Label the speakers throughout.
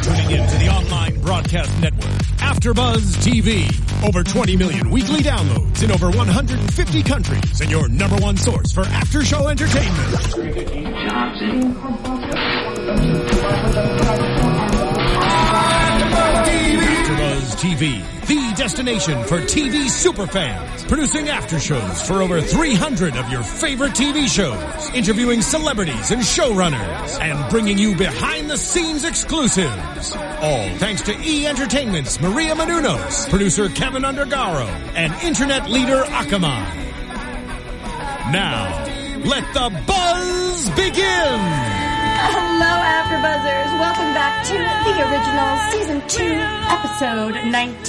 Speaker 1: tuning in to the online broadcast network, AfterBuzz TV. Over 20 million weekly downloads in over 150 countries, and your number one source for after-show entertainment. AfterBuzz TV, the destination for TV superfans, producing aftershows for over 300 of your favorite TV shows, interviewing celebrities and showrunners, and bringing you behind-the-scenes exclusives. All thanks to E! Entertainment's Maria Menounos, producer Kevin Undergaro, and internet leader Akamai. Now, let the buzz begin!
Speaker 2: Hello, AfterBuzzers. Welcome back to the original Season 2, Episode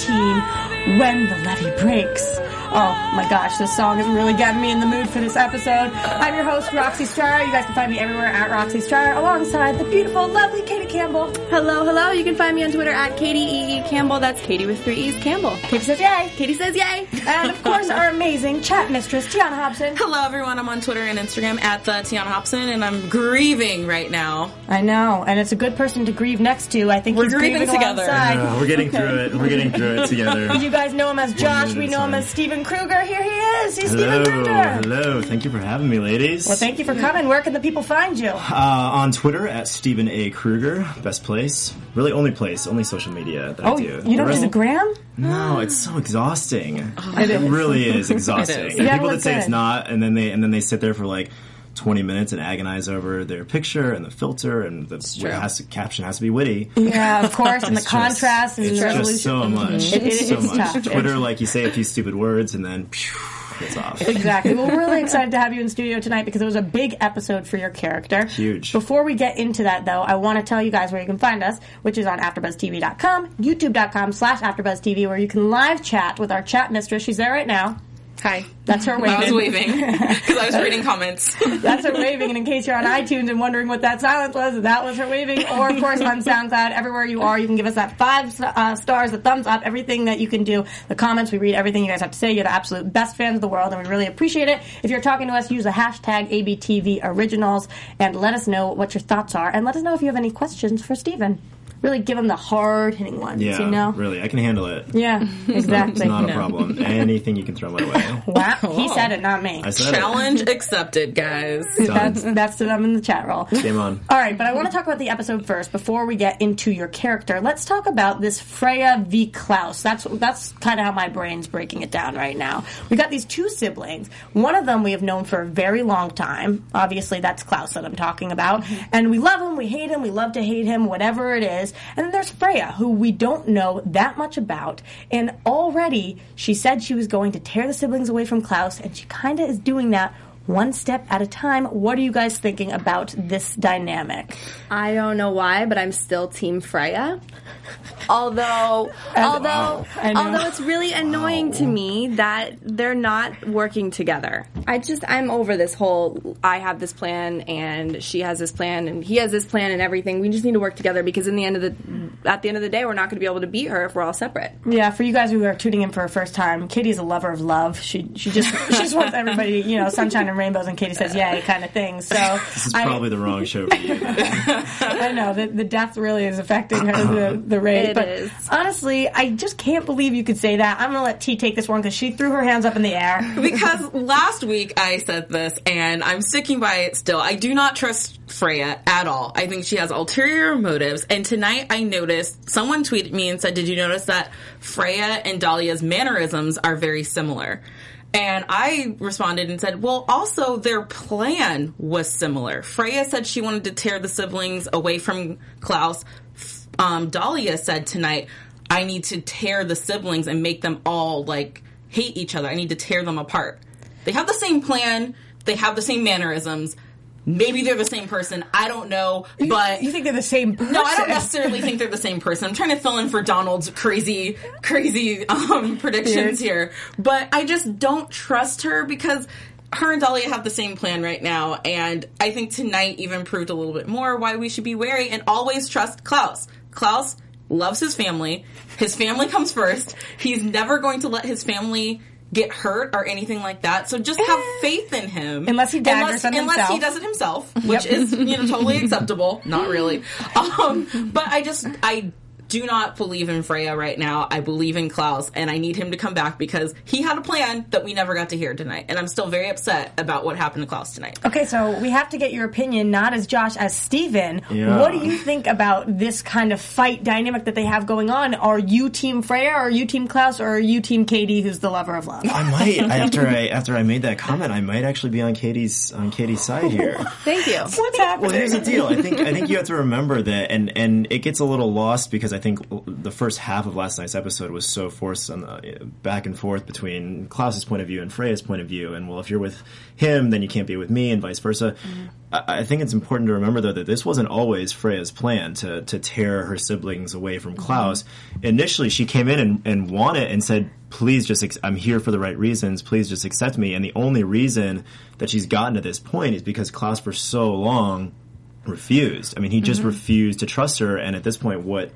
Speaker 2: 19, When the Levee Breaks. Oh my gosh, this song is really getting me in the mood for this episode. I'm your host, Roxy Stryer. You guys can find me everywhere at Roxy Stryer, alongside the beautiful, lovely Katie Campbell.
Speaker 3: Hello, hello. You can find me on Twitter at Katie E. Campbell. That's Katie with 3 E's Campbell.
Speaker 2: Katie says yay.
Speaker 3: Katie says yay.
Speaker 2: And of course, our amazing chat mistress, Tiana Hobson.
Speaker 4: Hello, everyone. I'm on Twitter and Instagram at the Tiana Hobson, and I'm grieving right now.
Speaker 2: I know, and it's a good person to grieve next to. I think
Speaker 4: we're
Speaker 2: he's
Speaker 4: grieving together.
Speaker 5: We're getting through it. We're getting through it together.
Speaker 2: You guys know him as Josh. We know him as Steven Kruger. Here he is. He's Steven Kruger.
Speaker 5: Hello. Thank you for having me, ladies.
Speaker 2: Well, thank you for coming. Where can the people find you?
Speaker 5: On Twitter at Steven A. Kruger. Best place. Really only social media that I do.
Speaker 2: You don't do the gram?
Speaker 5: No, it's so exhausting. It really is exhausting. And people that say it's not, and then they sit there for like 20 minutes and agonize over their picture and the filter and the caption has to be witty.
Speaker 2: Yeah, of course, and the contrast and the resolution.
Speaker 5: It's just so much.
Speaker 2: It's
Speaker 5: so much.
Speaker 2: tough.
Speaker 5: Twitter, like you say a few stupid words and then it's off.
Speaker 2: Exactly. Well, we're really excited to have you in studio tonight because it was a big episode for your character.
Speaker 5: Huge.
Speaker 2: Before we get into that, though, I want to tell you guys where you can find us, which is on AfterBuzzTV.com, YouTube.com/AfterBuzzTV, where you can live chat with our chat mistress. She's there right now.
Speaker 4: Hi.
Speaker 2: That's her waving.
Speaker 4: I was waving because I was reading comments.
Speaker 2: That's her waving, and in case you're on iTunes and wondering what that silence was, that was her waving. Or, of course, on SoundCloud, everywhere you are, you can give us that 5 stars, a thumbs up, everything that you can do. The comments, we read everything you guys have to say. You're the absolute best fans of the world, and we really appreciate it. If you're talking to us, use the hashtag ABTVOriginals, and let us know what your thoughts are, and let us know if you have any questions for Steven. Really give him the hard-hitting ones,
Speaker 5: you know? Really. I can handle it.
Speaker 2: Yeah, exactly.
Speaker 5: It's not a problem. Anything you can throw my way.
Speaker 2: Wow. He said it, not me.
Speaker 5: I said
Speaker 4: Challenge accepted, guys.
Speaker 2: That's to them in the chat roll.
Speaker 5: Game on.
Speaker 2: All right, but I want to talk about the episode first before we get into your character. Let's talk about this Freya v. Klaus. That's kind of how my brain's breaking it down right now. We got these 2 siblings. One of them we have known for a very long time. Obviously, that's Klaus that I'm talking about. And we love him, we hate him, we love to hate him, whatever it is. And then there's Freya, who we don't know that much about. And already, she said she was going to tear the siblings away from Klaus, and she kind of is doing that one step at a time. What are you guys thinking about this dynamic?
Speaker 3: I don't know why, but I'm still Team Freya. Although it's really annoying to me that they're not working together. I'm over this whole, I have this plan and she has this plan and he has this plan and everything. We just need to work together because at the end of the day, we're not going to be able to beat her if we're all separate.
Speaker 2: Yeah, for you guys who are tuning in for the first time, Katie's a lover of love. She just wants everybody, sunshine and rainbows, and Katie says yay kind of thing. So
Speaker 5: this is probably the wrong show for you.
Speaker 2: I know the death really is affecting her, the rate.
Speaker 3: It is.
Speaker 2: Honestly, I just can't believe you could say that. I'm going to let T take this one because she threw her hands up in the air.
Speaker 4: Because last week I said this, and I'm sticking by it still. I do not trust Freya at all. I think she has ulterior motives. And tonight I noticed, someone tweeted me and said, did you notice that Freya and Dahlia's mannerisms are very similar? And I responded and said, well, also their plan was similar. Freya said she wanted to tear the siblings away from Klaus. Dahlia said tonight, I need to tear the siblings and make them all, hate each other. I need to tear them apart. They have the same plan. They have the same mannerisms. Maybe they're the same person. I don't know, but...
Speaker 2: You think they're the same person?
Speaker 4: No, I don't necessarily think they're the same person. I'm trying to fill in for Donald's crazy predictions here. But I just don't trust her because her and Dahlia have the same plan right now. And I think tonight even proved a little bit more why we should be wary and always trust Klaus. Klaus loves his family. His family comes first. He's never going to let his family get hurt or anything like that. So just have faith in him.
Speaker 2: Unless he daggers himself.
Speaker 4: Unless he does it himself, which is, totally acceptable. Not really. But I do not believe in Freya right now. I believe in Klaus, and I need him to come back because he had a plan that we never got to hear tonight. And I'm still very upset about what happened to Klaus tonight.
Speaker 2: Okay, so we have to get your opinion, not as Josh, as Steven.
Speaker 5: Yeah.
Speaker 2: What do you think about this kind of fight dynamic that they have going on? Are you Team Freya, or are you Team Klaus, or are you Team Katie, who's the lover of love?
Speaker 5: I might, after I made that comment, I might actually be on Katie's side here.
Speaker 3: Thank you.
Speaker 2: What's happening?
Speaker 5: Well, here's the deal. I think you have to remember that, and it gets a little lost because I think the first half of last night's episode was so forced on the back and forth between Klaus's point of view and Freya's point of view. And well, if you're with him, then you can't be with me, and vice versa. Mm-hmm. I think it's important to remember, though, that this wasn't always Freya's plan to tear her siblings away from Klaus. Mm-hmm. Initially, she came in and wanted and said, please just, I'm here for the right reasons, please just accept me. And the only reason that she's gotten to this point is because Klaus for so long refused. I mean, he just refused to trust her, and at this point, what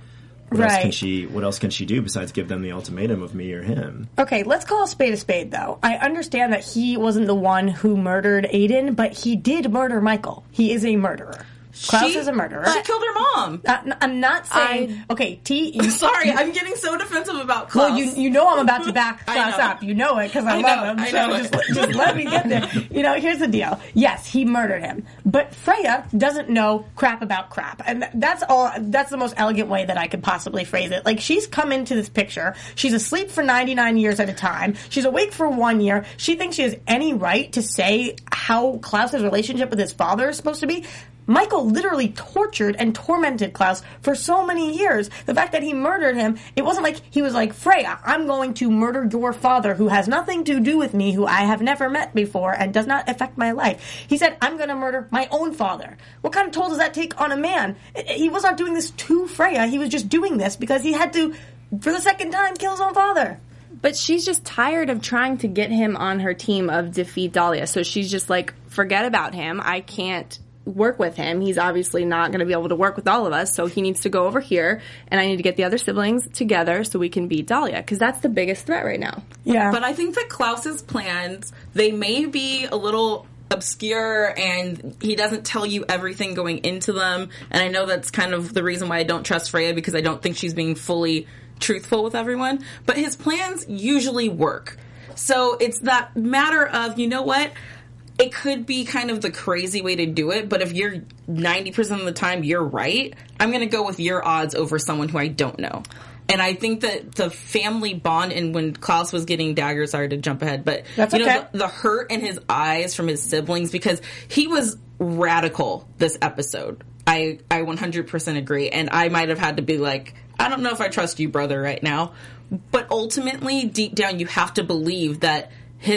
Speaker 5: else can she do besides give them the ultimatum of me or him?
Speaker 2: Okay, let's call a spade, though. I understand that he wasn't the one who murdered Aiden, but he did murder Michael. He is a murderer. Klaus is a murderer.
Speaker 4: She killed her mom.
Speaker 2: I'm not saying... Okay,
Speaker 4: sorry, I'm getting so defensive about Klaus.
Speaker 2: Well, you know I'm about to back Klaus up. You know it, because I love him. So just let me get there. Here's the deal. Yes, he murdered him. But Freya doesn't know crap about crap. And that's the most elegant way that I could possibly phrase it. Like, she's come into this picture. She's asleep for 99 years at a time. She's awake for 1 year. She thinks she has any right to say how Klaus's relationship with his father is supposed to be. Michael literally tortured and tormented Klaus for so many years. The fact that he murdered him, it wasn't like he was like, Freya, I'm going to murder your father who has nothing to do with me, who I have never met before and does not affect my life. He said, I'm going to murder my own father. What kind of toll does that take on a man? He was not doing this to Freya. He was just doing this because he had to, for the second time, kill his own father.
Speaker 3: But she's just tired of trying to get him on her team of defeat Dahlia. So she's just like, forget about him. I can't work with him. He's obviously not going to be able to work with all of us, so he needs to go over here, and I need to get the other siblings together so we can beat Dahlia, because that's the biggest threat right now.
Speaker 2: Yeah.
Speaker 4: But I think that Klaus's plans, they may be a little obscure, and he doesn't tell you everything going into them, and I know that's kind of the reason why I don't trust Freya, because I don't think she's being fully truthful with everyone, but his plans usually work. So it's that matter of, you know what? It could be kind of the crazy way to do it, but if you're 90% of the time you're right, I'm going to go with your odds over someone who I don't know. And I think that the family bond, and when Klaus was getting daggers, sorry to jump ahead, but
Speaker 2: that's okay.
Speaker 4: The hurt in his eyes from his siblings, because he was radical this episode. I 100% agree, and I might have had to be like, I don't know if I trust you, brother, right now. But ultimately, deep down, you have to believe that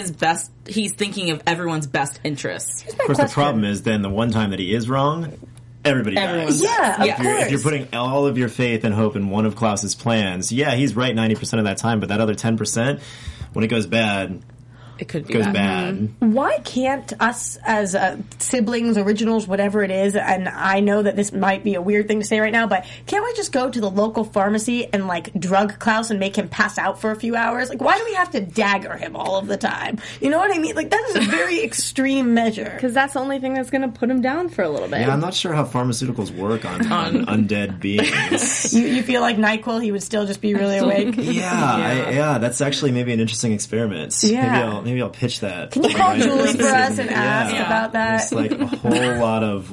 Speaker 4: he's thinking of everyone's best interests.
Speaker 5: Of course, the problem is then the one time that he is wrong, everybody dies.
Speaker 2: Yeah,
Speaker 5: if you're putting all of your faith and hope in one of Klaus's plans, he's right 90% of that time, but that other 10%, when it goes bad,
Speaker 4: it could be
Speaker 5: goes bad.
Speaker 2: Why can't us as siblings, originals, whatever it is, and I know that this might be a weird thing to say right now, but can't we just go to the local pharmacy and like drug Klaus and make him pass out for a few hours? Like, why do we have to dagger him all of the time? You know what I mean? Like, that is a very extreme measure.
Speaker 3: Because that's the only thing that's going to put him down for a little bit.
Speaker 5: Yeah, I'm not sure how pharmaceuticals work on undead beings.
Speaker 2: You feel like NyQuil, he would still just be really awake?
Speaker 5: Yeah, that's actually maybe an interesting experiment.
Speaker 2: Yeah.
Speaker 5: Maybe I'll pitch that.
Speaker 2: Can you call Julie for us and ask about that?
Speaker 5: It's like a whole lot of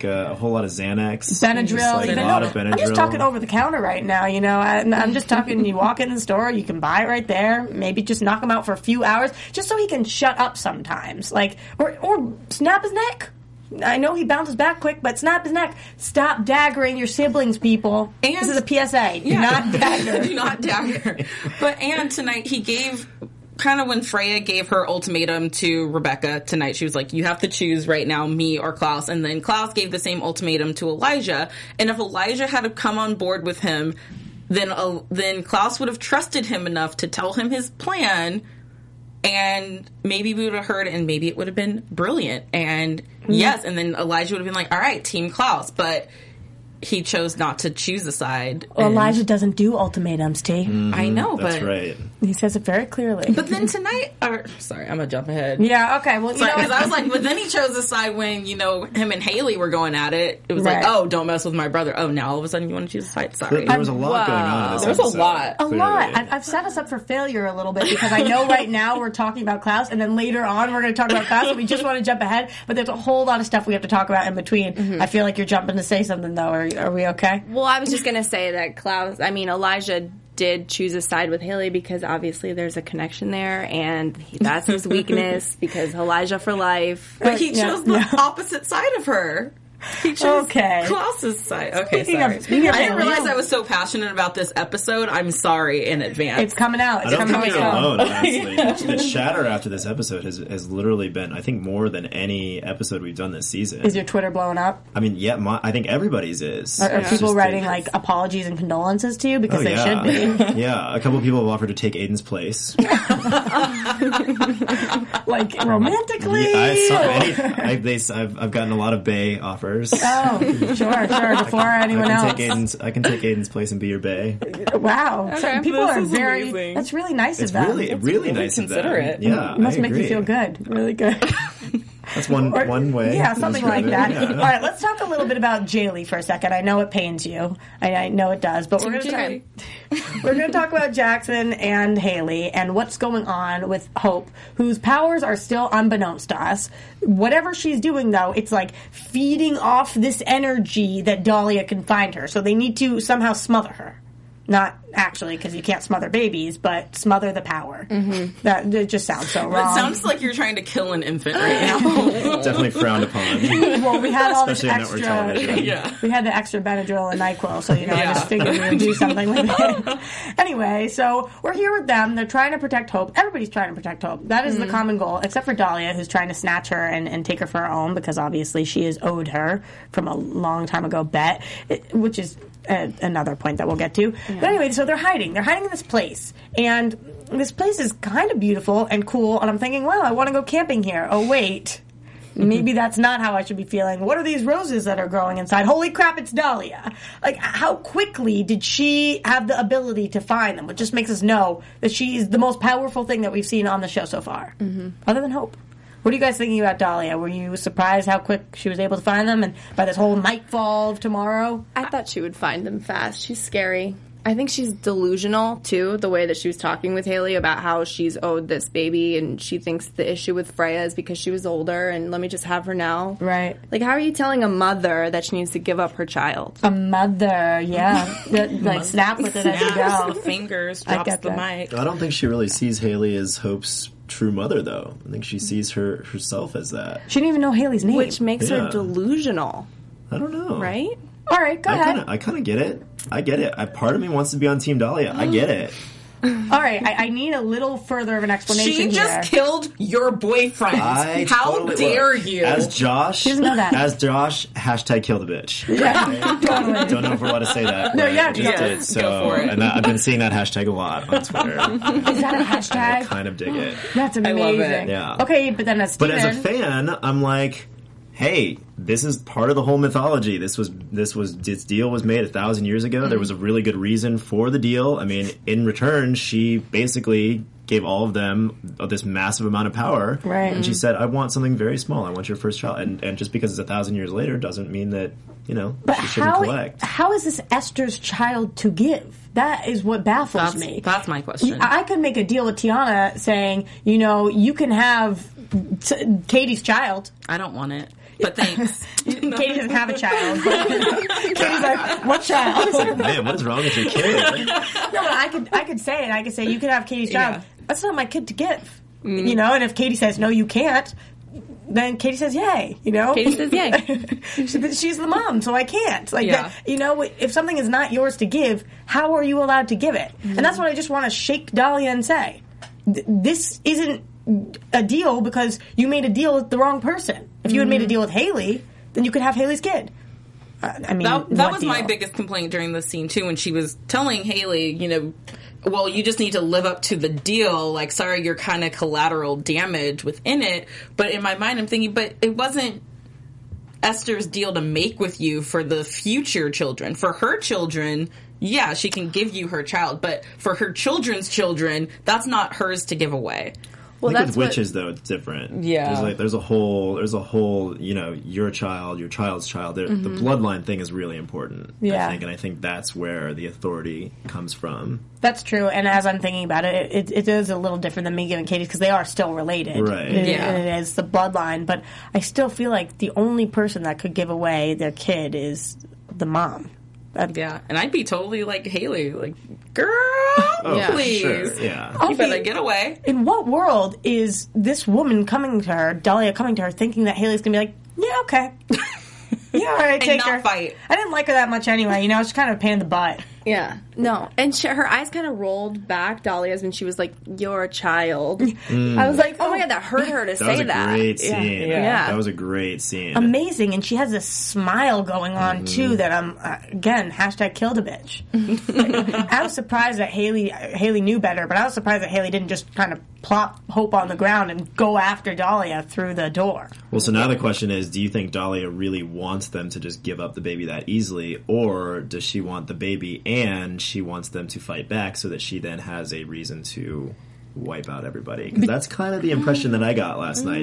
Speaker 5: Xanax.
Speaker 2: Benadryl.
Speaker 5: A lot of Benadryl.
Speaker 2: I'm just talking over the counter right now, I'm just talking, you walk in the store, you can buy it right there, maybe just knock him out for a few hours, just so he can shut up sometimes. Like, or snap his neck. I know he bounces back quick, but snap his neck. Stop daggering your siblings, people. And this is a PSA. Do not dagger.
Speaker 4: Do not dagger. But tonight he gave... Kind of when Freya gave her ultimatum to Rebecca tonight, she was like, you have to choose right now, me or Klaus. And then Klaus gave the same ultimatum to Elijah. And if Elijah had come on board with him, then Klaus would have trusted him enough to tell him his plan, and maybe we would have heard it, and maybe it would have been brilliant. And yes, and then Elijah would have been like, all right, Team Klaus. But he chose not to choose a side.
Speaker 2: Well, Elijah doesn't do ultimatums, T.
Speaker 4: I know,
Speaker 5: That's right.
Speaker 2: He says it very clearly.
Speaker 4: But then tonight, sorry, I'm gonna jump ahead.
Speaker 2: Yeah, okay. Well,
Speaker 4: because I was like, but then he chose a side when him and Haley were going at it. It was like, oh, don't mess with my brother. Oh, now all of a sudden you want to choose a side. Sorry,
Speaker 5: there was a lot going on in this episode.
Speaker 4: There was a lot.
Speaker 2: I've set us up for failure a little bit because I know right now we're talking about Klaus, and then later on we're going to talk about Klaus, and we just want to jump ahead. But there's a whole lot of stuff we have to talk about in between. Mm-hmm. I feel like you're jumping to say something though. Are we okay?
Speaker 3: Well, I was just going to say that Elijah did choose a side with Haley because obviously there's a connection there, and that's his weakness because Elijah for life.
Speaker 4: But he chose the opposite side of her. He chose Klaus's side. Okay,
Speaker 2: Speaking
Speaker 4: sorry.
Speaker 2: Of
Speaker 4: I didn't realize I was so passionate about this episode. I'm sorry in advance.
Speaker 2: It's coming out.
Speaker 5: I don't think you're alone, honestly. The chatter after this episode has literally been, I think, more than any episode we've done this season.
Speaker 2: Is your Twitter blowing up?
Speaker 5: I mean, I think everybody's is.
Speaker 2: Are people writing like apologies and condolences to you because they should be?
Speaker 5: Yeah, a couple of people have offered to take Aiden's place.
Speaker 2: Like romantically?
Speaker 5: I've gotten a lot of bae offers.
Speaker 2: Oh, sure. Before anyone else.
Speaker 5: I can take Aiden's place and be your bae.
Speaker 2: Wow.
Speaker 4: Okay,
Speaker 2: so people are very...
Speaker 4: amazing.
Speaker 2: That's really nice
Speaker 5: It's
Speaker 2: of them.
Speaker 5: really nice of them.
Speaker 4: Considerate.
Speaker 5: Yeah,
Speaker 2: It must make you feel good. Really good.
Speaker 5: That's one way.
Speaker 2: Yeah, something like that.
Speaker 5: Yeah.
Speaker 2: All right, let's talk a little bit about Jaylee for a second. I know it pains you. I know it does. But we're going to talk about Jackson and Haley and what's going on with Hope, whose powers are still unbeknownst to us. Whatever she's doing, though, it's like feeding off this energy that Dahlia can find her. So they need to somehow smother her. Not actually, because you can't smother babies, but smother the power. Mm-hmm. That it just sounds so wrong.
Speaker 4: It sounds like you're trying to kill an infant right now.
Speaker 5: Definitely frowned upon.
Speaker 2: Well, we had all this
Speaker 5: Especially on network television.
Speaker 4: Yeah.
Speaker 2: We had the extra Benadryl and NyQuil, so I just figured we would do something with it. Anyway, so we're here with them. They're trying to protect Hope. Everybody's trying to protect Hope. That is the common goal, except for Dahlia, who's trying to snatch her and take her for her own, because obviously she is owed her from a long time ago bet, which is another point that we'll get to. Yeah. But anyway, so they're hiding. They're hiding in this place. And this place is kind of beautiful and cool. And I'm thinking, wow, I want to go camping here. Oh, wait. Maybe that's not how I should be feeling. What are these roses that are growing inside? Holy crap, it's Dahlia. Like, how quickly did she have the ability to find them? Which just makes us know that she's the most powerful thing that we've seen on the show so far. Mm-hmm. Other than Hope. What are you guys thinking about Dahlia? Were you surprised how quick she was able to find them? And by this whole nightfall of tomorrow?
Speaker 3: I thought she would find them fast. She's scary. I think she's delusional, too, the way that she was talking with Haley about how she's owed this baby and she thinks the issue with Freya is because she was older and let me just have her now.
Speaker 2: Right.
Speaker 3: Like, how are you telling a mother that she needs to give up her child?
Speaker 2: A mother, yeah. Like, snap with it as you go.
Speaker 4: The fingers, drops the mic.
Speaker 5: I don't think she really sees Haley as Hope's true mother, though. I think she sees herself as that.
Speaker 2: She didn't even know Haley's name.
Speaker 3: Which makes her delusional.
Speaker 5: I don't know.
Speaker 3: Right?
Speaker 2: All right, go ahead.
Speaker 5: I kind of get it. I get it. Part of me wants to be on Team Dahlia. I get it.
Speaker 2: All right, I need a little further of an explanation
Speaker 4: She just
Speaker 2: here.
Speaker 4: killed your boyfriend. How dare you?
Speaker 5: As Josh,
Speaker 2: she doesn't know that.
Speaker 5: As Josh, hashtag kill the bitch.
Speaker 2: Yeah,
Speaker 5: totally. Don't know if we're allowed to say that.
Speaker 2: No, yeah,
Speaker 5: just did. So,
Speaker 4: go for it.
Speaker 5: And I've been seeing that hashtag a lot on Twitter.
Speaker 2: Is that a hashtag?
Speaker 5: I kind of dig it.
Speaker 2: That's amazing.
Speaker 4: I love it.
Speaker 5: Yeah.
Speaker 2: Okay, but then as Steven,
Speaker 5: but as a fan, I'm like, hey, this is part of the whole mythology. This deal was made 1,000 years ago. There was a really good reason for the deal. I mean, in return, she basically gave all of them this massive amount of power.
Speaker 2: Right.
Speaker 5: And she said, I want something very small. I want your first child. And just because it's 1,000 years later doesn't mean that, she shouldn't collect.
Speaker 2: How is this Esther's child to give? That is what baffles me.
Speaker 4: That's my question.
Speaker 2: I could make a deal with Tiana saying, you can have Katie's child.
Speaker 4: I don't want it. But thanks.
Speaker 2: Katie doesn't have a child. Katie's like, what child?
Speaker 5: Man, what is wrong with your kid?
Speaker 2: No, but I could say it. I could say, you can have Katie's child.
Speaker 4: Yeah.
Speaker 2: That's not my kid to give. Mm-hmm. And if Katie says, no, you can't, then Katie says, yay.
Speaker 3: Katie says, yay.
Speaker 2: She's the mom, so I can't. If something is not yours to give, how are you allowed to give it? Mm-hmm. And that's what I just want to shake Dahlia and say. This isn't a deal because you made a deal with the wrong person. If you had made a deal with Haley, then you could have Haley's kid.
Speaker 4: That was my biggest complaint during this scene too, when she was telling Haley, well, you just need to live up to the deal. Like, sorry, you're kind of collateral damage within it. But in my mind, I'm thinking, but it wasn't Esther's deal to make with you for the future children. For her children, yeah, she can give you her child, but for her children's children, that's not hers to give away.
Speaker 5: Well, I think with witches, though, it's different.
Speaker 4: Yeah.
Speaker 5: There's a whole, you know, your child, your child's child. The bloodline thing is really important, I think, and I think that's where the authority comes from.
Speaker 2: That's true, and as I'm thinking about it, it is a little different than me giving Katie, because they are still related.
Speaker 5: Right.
Speaker 2: It is the bloodline, but I still feel like the only person that could give away their kid is the mom.
Speaker 4: Yeah, and I'd be totally like Haley, like, girl, please.
Speaker 5: Sure. Yeah.
Speaker 4: You better get away.
Speaker 2: In what world is this woman coming to her, Dahlia coming to her, thinking that Haley's going to be like, yeah, okay. Yeah, all right, take her.
Speaker 4: Fight.
Speaker 2: I didn't like her that much anyway. You know, it's kind of a pain in the butt.
Speaker 3: Yeah. No. And her eyes kind of rolled back, Dahlia's, when she was like, you're a child. I was like, oh my God, that hurt her to say that.
Speaker 5: That was a great scene.
Speaker 3: Yeah.
Speaker 5: That was a great scene.
Speaker 2: Amazing. And she has this smile going on, too, that I'm, again, hashtag killed a bitch. I was surprised that Haley knew better, but I was surprised that Haley didn't just kind of plop Hope on the ground and go after Dahlia through the door.
Speaker 5: Well, so now the question is, do you think Dahlia really wants them to just give up the baby that easily, or does she want the baby and she wants them to fight back so that she then has a reason to wipe out everybody? Because that's kind of the impression that I got last night.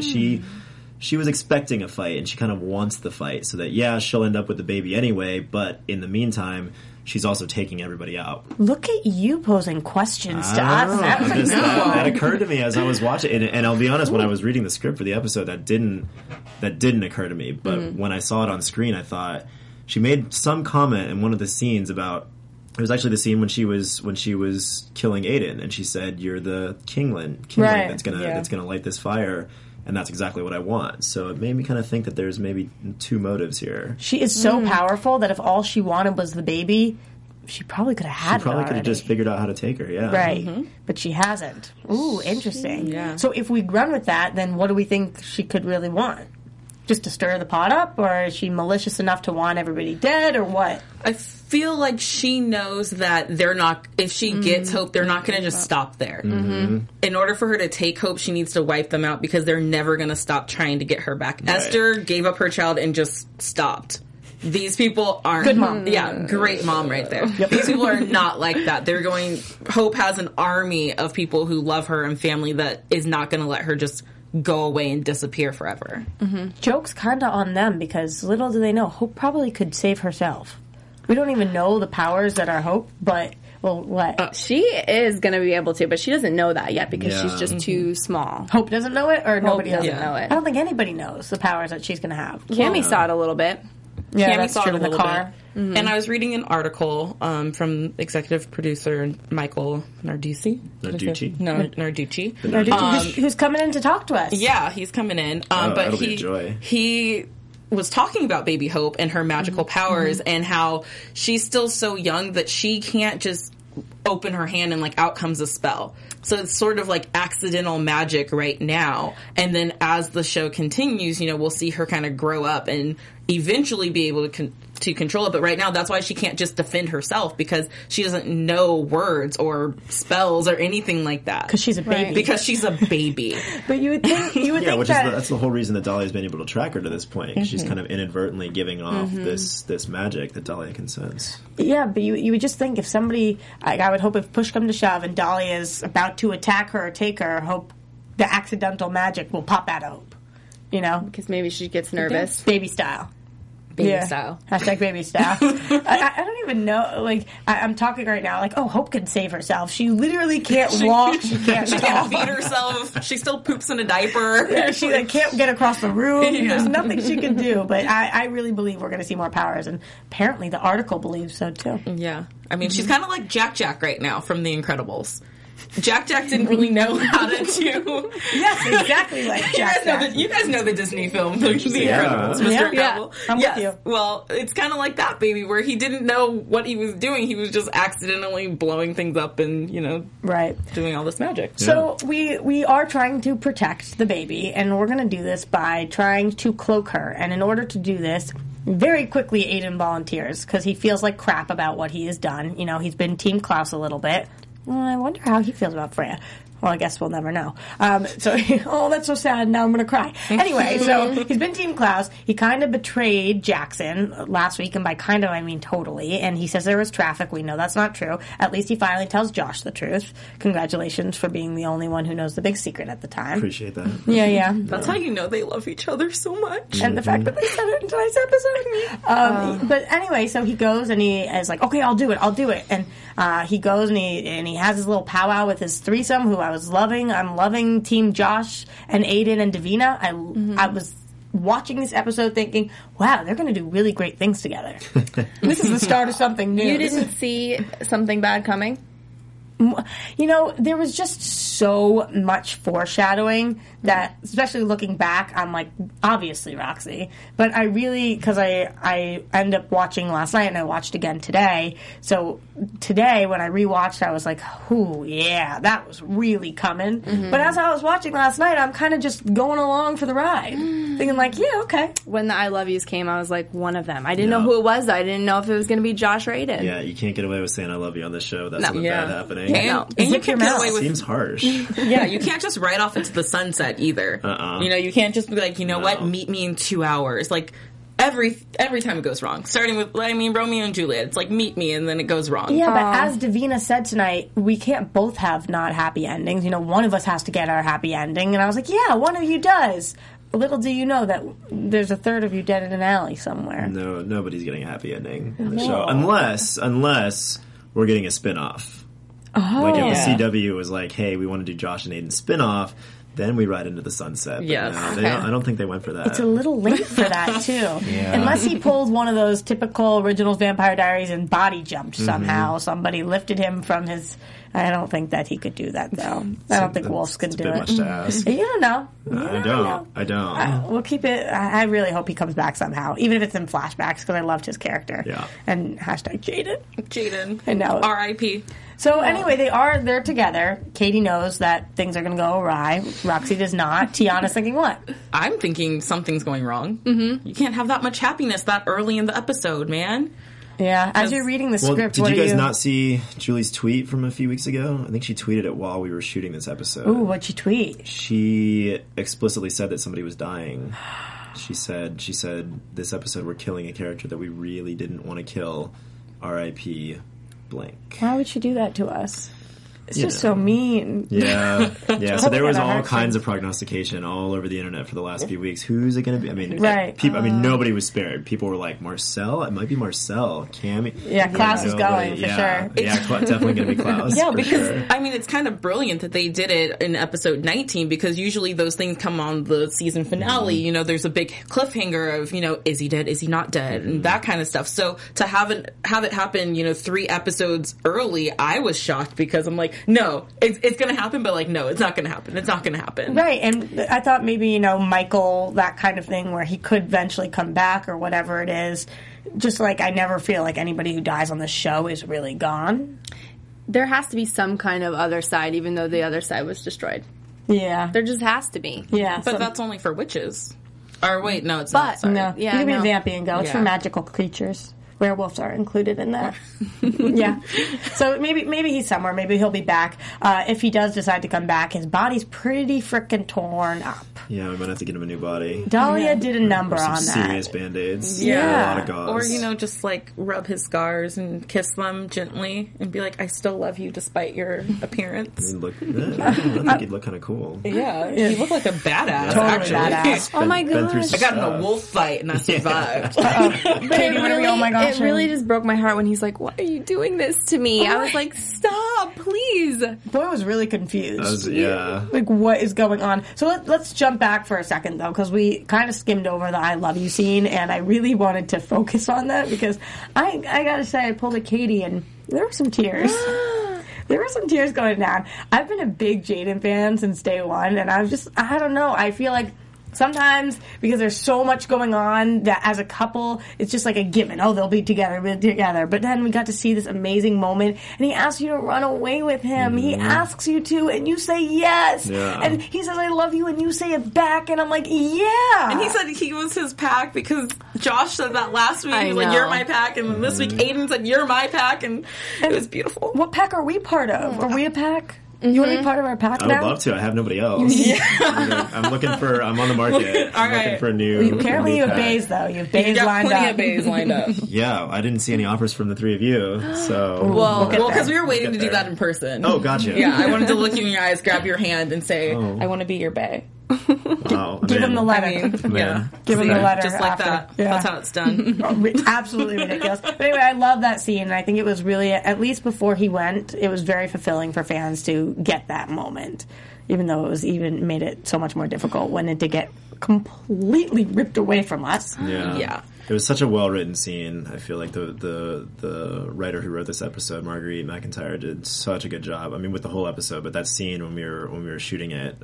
Speaker 5: She was expecting a fight, and she kind of wants the fight so that, yeah, she'll end up with the baby anyway, but in the meantime, she's also taking everybody out.
Speaker 2: Look at you posing questions to us.
Speaker 5: That occurred to me as I was watching, and I'll be honest, when I was reading the script for the episode, that didn't occur to me. But when I saw it on screen, I thought she made some comment in one of the scenes about. It was actually the scene when she was killing Aiden, and she said, "You're the kingling that's gonna light this fire." And that's exactly what I want. So it made me kind of think that there's maybe two motives here.
Speaker 2: She is so powerful that if all she wanted was the baby, she probably could have had it.
Speaker 5: She probably could have just figured out how to take her, yeah.
Speaker 2: Right. But she hasn't. Ooh, interesting.
Speaker 4: Yeah.
Speaker 2: So if we run with that, then what do we think she could really want? Just to stir the pot up? Or is she malicious enough to want everybody dead, or what?
Speaker 4: I feel like she knows that they're not, if she gets Hope, they're not going to just stop there. In order for her to take Hope, she needs to wipe them out because they're never going to stop trying to get her back. Right. Esther gave up her child and just stopped. These people aren't.
Speaker 2: Good mom.
Speaker 4: Yeah, great mom right there. These people are not like that. They're going, Hope has an army of people who love her and family that is not going to let her just go away and disappear forever.
Speaker 2: Joke's kind of on them, because little do they know, Hope probably could save herself. We don't even know the powers that are Hope, but, well, what?
Speaker 3: She is going to be able to, but she doesn't know that yet because she's just too small.
Speaker 2: Hope doesn't know it, or nobody
Speaker 3: doesn't know it?
Speaker 2: I don't think anybody knows the powers that she's going to have.
Speaker 3: Cammie saw it a the bit.
Speaker 2: Yeah,
Speaker 4: Cammie
Speaker 2: that's
Speaker 4: saw
Speaker 2: true,
Speaker 4: it a
Speaker 2: in the
Speaker 4: little
Speaker 2: car.
Speaker 4: bit. And I was reading an article from executive producer Michael Narducci.
Speaker 2: Narducci, who's coming in to talk to us.
Speaker 4: Yeah, he's coming in. But he was talking about baby Hope and her magical powers and how she's still so young that she can't just open her hand and like out comes a spell. So it's sort of like accidental magic right now. And then as the show continues, you know, we'll see her kind of grow up and eventually be able to control it. But right now, that's why she can't just defend herself, because she doesn't know words or spells or anything like that.
Speaker 2: Because she's a baby.
Speaker 4: Right. Because she's a baby.
Speaker 2: But you would think
Speaker 5: that's the whole reason that Dahlia's been able to track her to this point. Because she's kind of inadvertently giving off this magic that Dahlia can sense.
Speaker 2: Yeah, but you would just think if somebody, I would hope if push come to shove and Dahlia is about to attack her or take her, hope the accidental magic will pop out of Hope. You know?
Speaker 3: Because maybe she gets nervous.
Speaker 2: Baby style.
Speaker 3: Baby style.
Speaker 2: Hashtag baby style. I don't even know. Like, I'm talking right now. Like, oh, Hope can save herself. She literally can't walk. She can't
Speaker 4: feed herself. She still poops in a diaper.
Speaker 2: Yeah, she can't get across the room. Yeah. There's nothing she can do. But I really believe we're going to see more powers. And apparently the article believes so, too.
Speaker 4: Yeah. I mean, she's kind of like Jack right now from The Incredibles. Jack didn't really know how to do.
Speaker 2: Yes, exactly like Jack.
Speaker 4: You guys know the Disney film, The Incredibles, Mr. Incredible.
Speaker 2: I'm with you.
Speaker 4: Well, it's kind of like that, baby, where he didn't know what he was doing. He was just accidentally blowing things up and, doing all this magic.
Speaker 2: So we are trying to protect the baby, and we're going to do this by trying to cloak her. And in order to do this, very quickly Aiden volunteers because he feels like crap about what he has done. You know, he's been Team Klaus a little bit. Well, I wonder how he feels about Freya. Well, I guess we'll never know. Oh, that's so sad. Now I'm going to cry. Anyway, so he's been Team Klaus. He kind of betrayed Jackson last week, and by kind of, I mean totally. And he says there was traffic. We know that's not true. At least he finally tells Josh the truth. Congratulations for being the only one who knows the big secret at the time.
Speaker 5: Appreciate that.
Speaker 2: Yeah.
Speaker 4: That's how you know they love each other so much.
Speaker 2: And the fact that they said it in tonight's episode. But anyway, so he goes and he is like, okay, I'll do it. And he goes and he has his little powwow with his threesome, who I was loving. I'm loving Team Josh and Aiden and Davina. I was watching this episode thinking, wow, they're going to do really great things together. This is the start of something new.
Speaker 3: You didn't see something bad coming?
Speaker 2: You know, there was just so much foreshadowing that, especially looking back, I'm like, obviously Roxy. But I really, because I ended up watching last night and I watched again today. So today, when I rewatched, I was like, ooh, yeah, that was really coming. Mm-hmm. But as I was watching last night, I'm kind of just going along for the ride. Thinking like, yeah, okay.
Speaker 3: When the I Love Yous came, I was like, one of them. I didn't know who it was, though. I didn't know if it was going to be Josh or Aiden.
Speaker 5: Yeah, you can't get away with saying I love you on this show. That's something bad happening.
Speaker 4: And you can't get away with...
Speaker 5: Seems harsh.
Speaker 4: Yeah, you can't just ride off into the sunset either. You know, you can't just be like, you know what, meet me in 2 hours. Like, every time it goes wrong. Starting with, Romeo and Juliet. It's like, meet me, and then it goes wrong.
Speaker 2: Yeah, but as Davina said tonight, we can't both have not happy endings. You know, one of us has to get our happy ending. And I was like, yeah, one of you does. Little do you know that there's a third of you dead in an alley somewhere.
Speaker 5: No, nobody's getting a happy ending in the show. Unless we're getting a spin-off.
Speaker 2: Oh.
Speaker 5: Like if the CW was like, hey, we want to do Josh and Aiden spin-off, then we ride into the sunset. But
Speaker 4: yes.
Speaker 5: No, I don't think they went for that.
Speaker 2: It's a little late for that, too.
Speaker 5: Yeah.
Speaker 2: Unless he pulled one of those typical Originals Vampire Diaries and body jumped somehow. Somebody lifted him from his... I don't think that he could do that, though. I don't think Wolves could do it.
Speaker 5: It's a bit much to ask.
Speaker 2: You don't know.
Speaker 5: I don't.
Speaker 2: We'll keep it... I really hope he comes back somehow, even if it's in flashbacks, because I loved his character.
Speaker 5: Yeah.
Speaker 2: And hashtag
Speaker 4: Jaden.
Speaker 2: I know.
Speaker 4: R.I.P.
Speaker 2: So anyway, they're together. Katie knows that things are going to go awry. Roxy does not. Tiana's thinking what?
Speaker 4: I'm thinking something's going wrong. Mm-hmm. You can't have that much happiness that early in the episode, man.
Speaker 2: Yeah, as you're reading the script,
Speaker 5: did you guys not see Julie's tweet from a few weeks ago? I think she tweeted it while we were shooting this episode.
Speaker 2: Ooh, what'd she tweet?
Speaker 5: She explicitly said that somebody was dying. She said, this episode we're killing a character that we really didn't want to kill. R.I.P. blank.
Speaker 2: Why would she do that to us? It's just so mean.
Speaker 5: Yeah. So there was all kinds of prognostication all over the internet for the last few weeks. Who's it going to be? I mean, nobody was spared. People were like, Marcel? It might be Marcel. Cammy?
Speaker 2: Yeah, Klaus is going, for sure.
Speaker 5: Yeah, definitely going to be Klaus.
Speaker 4: Yeah, because, I mean, it's kind of brilliant that they did it in episode 19, because usually those things come on the season finale. You know, there's a big cliffhanger of, is he dead? Is he not dead? And that kind of stuff. So to have it happen, 3 episodes early, I was shocked, because I'm like, no, it's going to happen, but no, it's not going to happen. It's not going to happen.
Speaker 2: Right, and I thought maybe, Michael, that kind of thing where he could eventually come back or whatever it is. Just I never feel like anybody who dies on the show is really gone.
Speaker 3: There has to be some kind of other side, even though the other side was destroyed.
Speaker 2: Yeah.
Speaker 3: There just has to be.
Speaker 2: Yeah.
Speaker 4: But that's only for witches. Or wait, no, it's not. Sorry.
Speaker 2: No, you can be vampy and go. It's for magical creatures. Werewolves are included in that. Yeah. So maybe he's somewhere. Maybe he'll be back. If he does decide to come back, his body's pretty frickin' torn up.
Speaker 5: Yeah, we might have to get him a new body.
Speaker 2: Dahlia did a number on that.
Speaker 5: Serious Band-Aids.
Speaker 2: Yeah.
Speaker 5: A lot of gauze.
Speaker 4: Or, just rub his scars and kiss them gently and be like, I still love you despite your appearance.
Speaker 5: I think he'd look kind of cool.
Speaker 4: Yeah. You look like a badass,
Speaker 2: totally
Speaker 4: actually.
Speaker 2: Badass.
Speaker 3: Oh my gosh.
Speaker 4: I got in a wolf fight and I survived.
Speaker 2: Katie, oh my gosh.
Speaker 3: It really just broke my heart when he's like, why are you doing this to me? I was like, stop, please.
Speaker 2: Boy was really confused.
Speaker 5: Yeah.
Speaker 2: What is going on? So let's jump back for a second, though, because we kind of skimmed over the I love you scene, and I really wanted to focus on that, because I gotta say, I pulled a Katie, and there were some tears. There were some tears going down. I've been a big Jaden fan since day one, and I don't know, I feel like sometimes, because there's so much going on, that as a couple, it's just like a given. Oh, they'll be together. But then we got to see this amazing moment, and he asks you to run away with him. Mm-hmm. He asks you to, and you say yes.
Speaker 5: Yeah.
Speaker 2: And he says, I love you, and you say it back, and I'm like, yeah.
Speaker 4: And he said he was his pack because Josh said that last week. He was like, you're my pack. And then this week, Aiden said, you're my pack. And it was beautiful.
Speaker 2: What pack are we part of? Are we a pack? You want to be part of our pack now?
Speaker 5: I would love to. I have nobody else. I'm on the market.
Speaker 4: All right.
Speaker 5: Looking for a new.
Speaker 2: Apparently, you have bays though. You have bays lined up.
Speaker 4: Plenty of bays lined up.
Speaker 5: Yeah, I didn't see any offers from the three of you. So
Speaker 4: well, because we were waiting to do that in person.
Speaker 5: Oh, gotcha.
Speaker 4: Yeah, I wanted to look you in your eyes, grab your hand, and say, "I want to be your bae."
Speaker 2: Give him the letter.
Speaker 4: Yeah.
Speaker 2: Give him the letter.
Speaker 4: Just like
Speaker 2: after.
Speaker 4: that.
Speaker 2: Yeah.
Speaker 4: That's how it's done.
Speaker 2: Absolutely ridiculous. But anyway, I love that scene, and I think it was really, at least before he went, it was very fulfilling for fans to get that moment, even though it was even made it so much more difficult when it did get completely ripped away from us.
Speaker 4: Yeah.
Speaker 5: It was such a well-written scene. I feel like the writer who wrote this episode, Marguerite McIntyre, did such a good job. I mean, with the whole episode, but that scene when we were shooting it,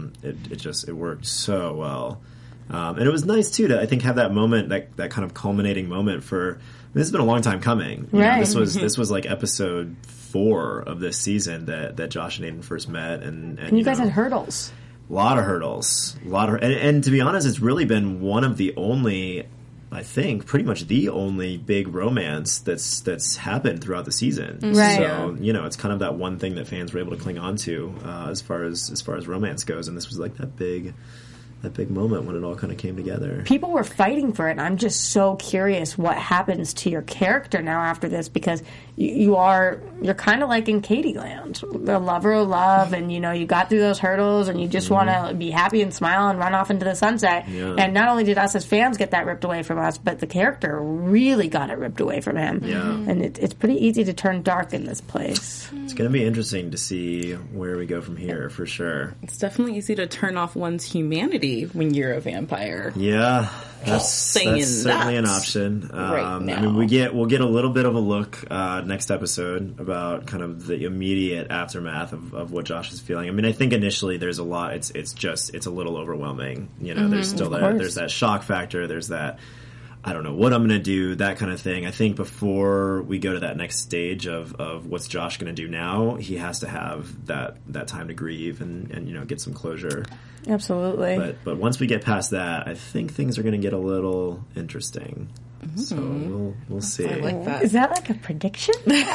Speaker 5: it worked so well. And it was nice too to, I think, have that moment, that kind of culminating moment for. This has been a long time coming.
Speaker 2: Right.
Speaker 5: This was like episode 4 of this season that Josh and Aiden first met, and
Speaker 2: you guys had hurdles.
Speaker 5: A lot of hurdles, and to be honest, it's really been one of the only. I think pretty much the only big romance that's happened throughout the season.
Speaker 2: Right.
Speaker 5: So it's kind of that one thing that fans were able to cling on to as far as romance goes, and this was like that big moment when it all kind of came together.
Speaker 2: People were fighting for it, and I'm just so curious what happens to your character now after this, because you're kind of like in Katie Land, the lover of love, and you got through those hurdles, and you just want to be happy and smile and run off into the sunset.
Speaker 5: Yeah.
Speaker 2: And not only did us as fans get that ripped away from us, but the character really got it ripped away from him.
Speaker 5: Yeah.
Speaker 2: And it's pretty easy to turn dark in this place.
Speaker 5: It's going to be interesting to see where we go from here, for sure.
Speaker 4: It's definitely easy to turn off one's humanity when you're a vampire.
Speaker 5: Yeah, that's certainly an option.
Speaker 4: Right now.
Speaker 5: I mean, we'll get a little bit of a look next episode about kind of the immediate aftermath of what Josh is feeling. I mean, I think initially there's a lot. It's a little overwhelming. There's still there's that shock factor. There's that. I don't know what I'm going to do, that kind of thing. I think before we go to that next stage of what's Josh going to do now, he has to have that time to grieve and get some closure.
Speaker 2: Absolutely.
Speaker 5: But once we get past that, I think things are going to get a little interesting. So we'll see.
Speaker 4: I like that.
Speaker 2: Is that like a prediction?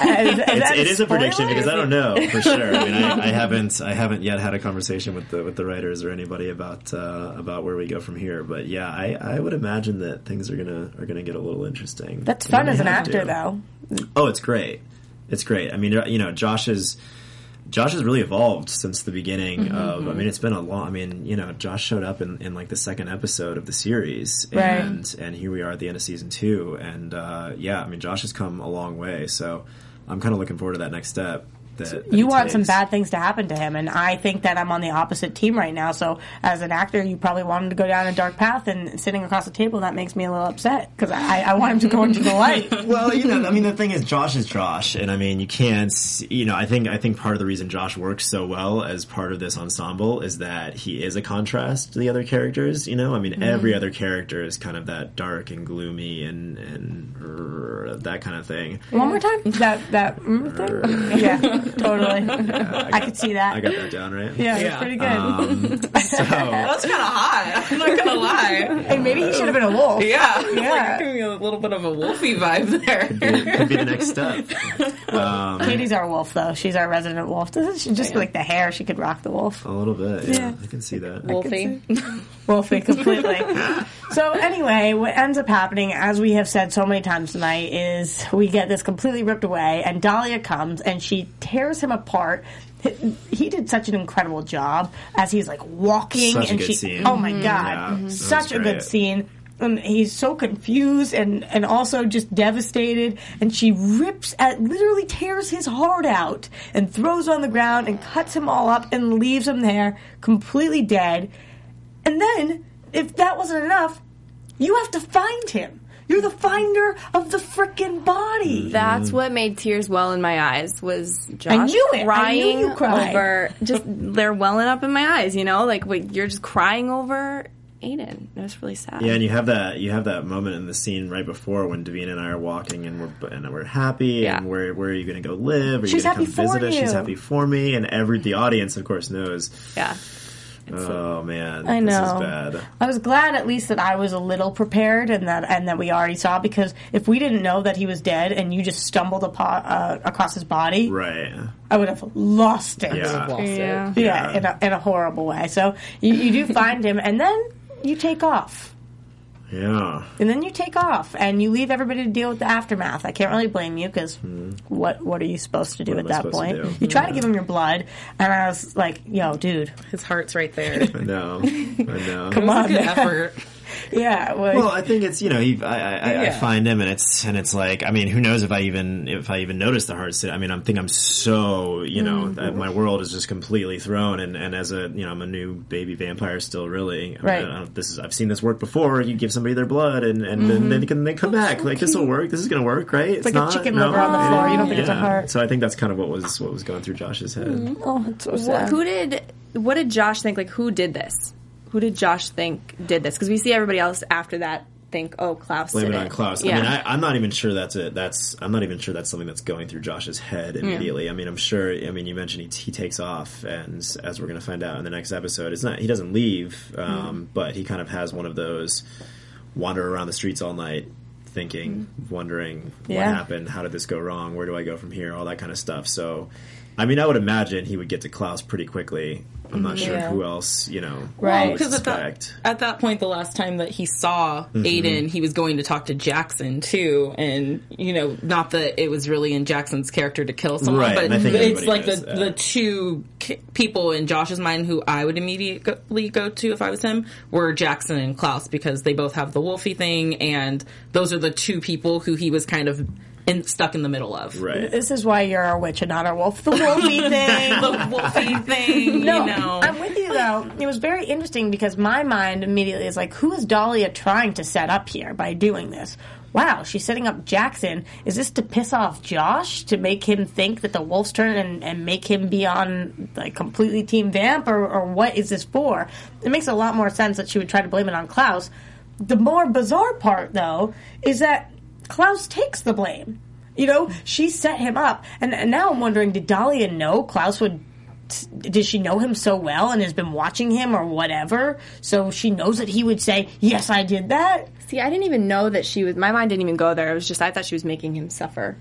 Speaker 5: It is a prediction because I don't know for sure. I mean, I haven't yet had a conversation with the writers or anybody about where we go from here. But yeah, I would imagine that things are gonna get a little interesting.
Speaker 2: That's fun as an actor, though.
Speaker 5: Oh, it's great. It's great. I mean, Josh has really evolved since the beginning of. I mean, it's been a long. I mean, Josh showed up in like the second episode of the series, and here we are at the end of season 2, and I mean, Josh has come a long way. So I'm kind of looking forward to that next step.
Speaker 2: You want some bad things to happen to him, and I think that I'm on the opposite team right now. So as an actor, you probably want him to go down a dark path, and sitting across the table, that makes me a little upset because I want him to go into the light.
Speaker 5: Well, I mean, the thing is, Josh is Josh, and I mean, you can't, I think part of the reason Josh works so well as part of this ensemble is that he is a contrast to the other characters. I mean, every other character is kind of that dark and gloomy and that kind of thing.
Speaker 2: One more time, that thing. Yeah. Totally. Yeah, I could see that.
Speaker 5: I got that down, right?
Speaker 2: Yeah, it's pretty good.
Speaker 4: That's kind of high. I'm not gonna lie.
Speaker 2: Hey, maybe he should have been a wolf.
Speaker 4: Yeah. Like, giving me a little bit of a wolfy vibe there.
Speaker 5: Could be the next step.
Speaker 2: Katie's our wolf, though. She's our resident wolf. Doesn't she just like the hair? She could rock the wolf.
Speaker 5: A little bit, yeah. I can see that.
Speaker 4: Wolfy.
Speaker 2: Wolfy, completely. So anyway, what ends up happening, as we have said so many times tonight, is we get this completely ripped away, and Dahlia comes, and she tears him apart. He did such an incredible job as he's like walking,
Speaker 5: such
Speaker 2: and
Speaker 5: a good scene.
Speaker 2: Oh my god, such a good scene. And he's so confused and also just devastated, and she literally tears his heart out and throws on the ground and cuts him all up and leaves him there completely dead. And then, if that wasn't enough, you have to find him. You're the finder of the frickin' body.
Speaker 3: That's what made tears well in my eyes, was Josh
Speaker 2: I knew it.
Speaker 3: crying
Speaker 2: I knew you cried.
Speaker 3: over, they're welling up in my eyes, like you're just crying over Aiden. It was really sad.
Speaker 5: Yeah, and you have that moment in the scene right before when Davina and I are walking and we're happy and where are you going to go live? Are you going to come visit us? She's happy for me, and the audience of course knows.
Speaker 3: Yeah.
Speaker 5: Oh man,
Speaker 2: I know.
Speaker 5: This is bad.
Speaker 2: I was glad at least that I was a little prepared and that we already saw, because if we didn't know that he was dead and you just stumbled across his body,
Speaker 5: right,
Speaker 2: I would have lost it.
Speaker 3: Yeah.
Speaker 2: In a horrible way. So you do find him, and then you take off.
Speaker 5: Yeah.
Speaker 2: And then you take off, and you leave everybody to deal with the aftermath. I can't really blame you, because what are you supposed to do at that point? You try to give him your blood, and I was like, yo, dude.
Speaker 4: His heart's right there.
Speaker 5: I know.
Speaker 2: Come on,
Speaker 4: good effort.
Speaker 2: Yeah.
Speaker 5: Well, I think it's, I find him, and it's like, I mean, who knows if I even notice the heart sit. I mean, I'm so, my world is just completely thrown, and as I'm a new baby vampire still, really.
Speaker 2: Right.
Speaker 5: I've seen this work before. You give somebody their blood, and then they come back. Like, this will work. This is going to work, right?
Speaker 2: It's like a chicken liver on the floor. You don't think it's a heart.
Speaker 5: So I think that's kind of what was going through Josh's head.
Speaker 2: Oh, it's so sad.
Speaker 3: What did Josh think? Like, who did this? Who did Josh think did this? Because we see everybody else after that think, oh, Klaus did it.
Speaker 5: Blame it on Klaus.
Speaker 3: Yeah.
Speaker 5: I mean, I'm not even sure I'm not even sure that's something that's going through Josh's head immediately. Yeah. I mean, I'm sure. I mean, you mentioned he takes off, and as we're going to find out in the next episode, he doesn't leave, but he kind of has one of those wander around the streets all night, thinking, wondering what happened, how did this go wrong, where do I go from here, all that kind of stuff. So, I mean, I would imagine he would get to Klaus pretty quickly. I'm not sure who else,
Speaker 2: right?
Speaker 4: Because at that point, the last time that he saw Aiden, he was going to talk to Jackson too, and not that it was really in Jackson's character to kill someone,
Speaker 5: right,
Speaker 4: but
Speaker 5: it's like
Speaker 4: the two people in Josh's mind who I would immediately go to if I was him were Jackson and Klaus, because they both have the Wolfie thing, and those are the two people who he was kind of stuck in the middle of.
Speaker 5: Right.
Speaker 2: This is why you're a witch and not a wolf. The wolfie thing.
Speaker 4: The wolfie thing.
Speaker 2: No, I'm with you though. It was very interesting because my mind immediately is like, who is Dahlia trying to set up here by doing this? Wow, she's setting up Jackson. Is this to piss off Josh, to make him think that the wolf's turn and make him be on like completely Team Vamp, or what is this for? It makes a lot more sense that she would try to blame it on Klaus. The more bizarre part though is that Klaus takes the blame. She set him up. And now I'm wondering, did Dahlia know Klaus would... Did she know him so well and has been watching him or whatever? So she knows that he would say, yes, I did that?
Speaker 3: See, I didn't even know that she was... My mind didn't even go there. It was just, I thought she was making him suffer.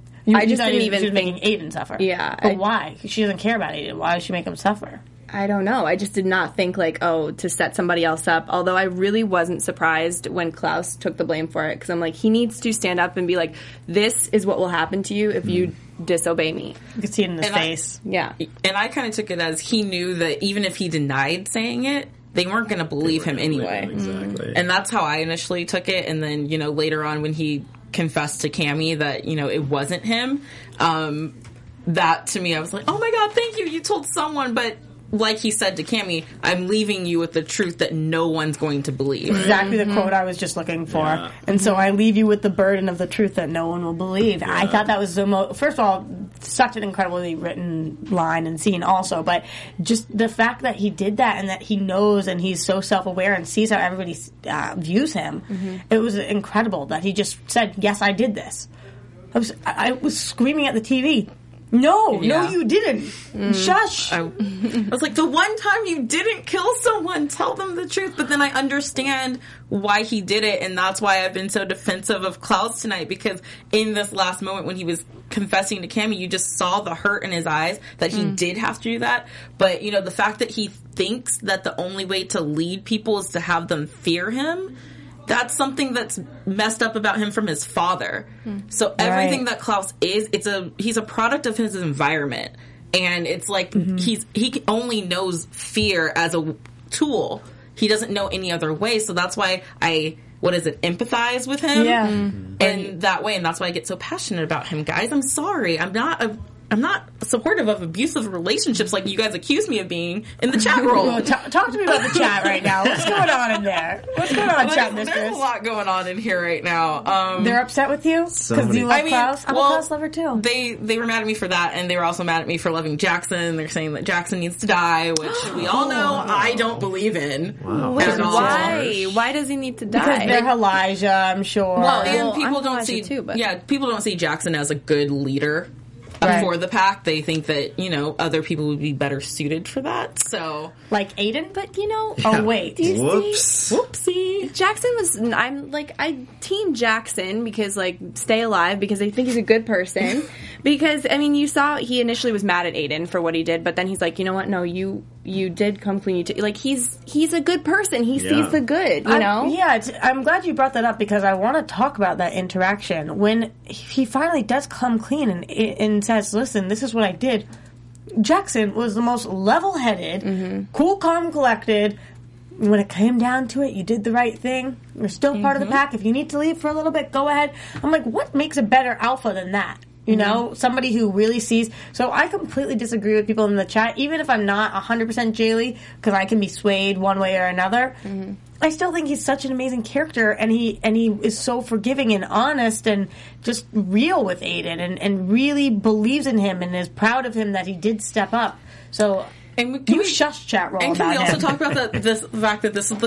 Speaker 2: I just didn't even think... making Aiden suffer.
Speaker 3: Yeah.
Speaker 2: But why? She doesn't care about Aiden. Why does she make him suffer?
Speaker 3: I don't know. I just did not think, to set somebody else up. Although I really wasn't surprised when Klaus took the blame for it. Because I'm like, he needs to stand up and be like, this is what will happen to you if you disobey me.
Speaker 2: You can see it in his face.
Speaker 3: Yeah.
Speaker 4: And I kind of took it as he knew that even if he denied saying it, they weren't going to believe him anyway.
Speaker 5: Exactly.
Speaker 4: And that's how I initially took it. And then, later on when he confessed to Cammy that, it wasn't him, that to me, I was like, oh my God, thank you. You told someone, but... Like he said to Cammy, I'm leaving you with the truth that no one's going to believe.
Speaker 2: Exactly the quote I was just looking for. Yeah. And so I leave you with the burden of the truth that no one will believe. Yeah. I thought that was the most... First of all, such an incredibly written line and scene also, but just the fact that he did that and that he knows and he's so self-aware and sees how everybody views him, it was incredible that he just said, yes, I did this. I was screaming at the TV. No, you didn't. Shush.
Speaker 4: I was like, the one time you didn't kill someone, tell them the truth. But then I understand why he did it, and that's why I've been so defensive of Klaus tonight, because in this last moment when he was confessing to Cammy, you just saw the hurt in his eyes that he did have to do that. But, the fact that he thinks that the only way to lead people is to have them fear him, that's something that's messed up about him from his father. So everything that Klaus is, he's a product of his environment. And it's like he only knows fear as a tool. He doesn't know any other way. So that's why I empathize with him in that way. And that's why I get so passionate about him. Guys, I'm sorry. I'm not supportive of abusive relationships like you guys accuse me of being in the chat room.
Speaker 2: Talk to me about the chat right now. What's going on in there? What's going on, chat mistress?
Speaker 4: There's a lot going on in here right now.
Speaker 2: They're upset with you? Because you love Klaus? I'm a Klaus lover too.
Speaker 4: They were mad at me for that, and they were also mad at me for loving Jackson. They're saying that Jackson needs to die, which we all know I don't believe in.
Speaker 5: Wow.
Speaker 3: Why? Why does he need to die?
Speaker 2: Because they're Elijah, I'm sure.
Speaker 4: Well, and people
Speaker 3: I'm
Speaker 4: don't see
Speaker 3: too, but...
Speaker 4: people don't see Jackson as a good leader. for the pack. They think that, other people would be better suited for that. So,
Speaker 2: like Aiden?
Speaker 3: But,
Speaker 2: oh, wait.
Speaker 5: Whoops.
Speaker 3: Whoopsie. Jackson I team Jackson because, stay alive, because I think he's a good person. Because, you saw he initially was mad at Aiden for what he did, but then he's like, you know what? No, you did come clean. He's a good person. He sees the good,
Speaker 2: I'm glad you brought that up because I want to talk about that interaction. When he finally does come clean and says, listen, this is what I did. Jackson was the most level-headed, cool, calm, collected. When it came down to it, you did the right thing. You're still part of the pack. If you need to leave for a little bit, go ahead. I'm like, what makes a better alpha than that? Somebody who really sees. So I completely disagree with people in the chat, even if I'm not 100% Jaylee, because I can be swayed one way or another. I still think he's such an amazing character, and he is so forgiving and honest and just real with Aiden, and really believes in him and is proud of him that he did step up. So you shush chat roll.
Speaker 4: And can we also
Speaker 2: him.
Speaker 4: talk about the fact that this is the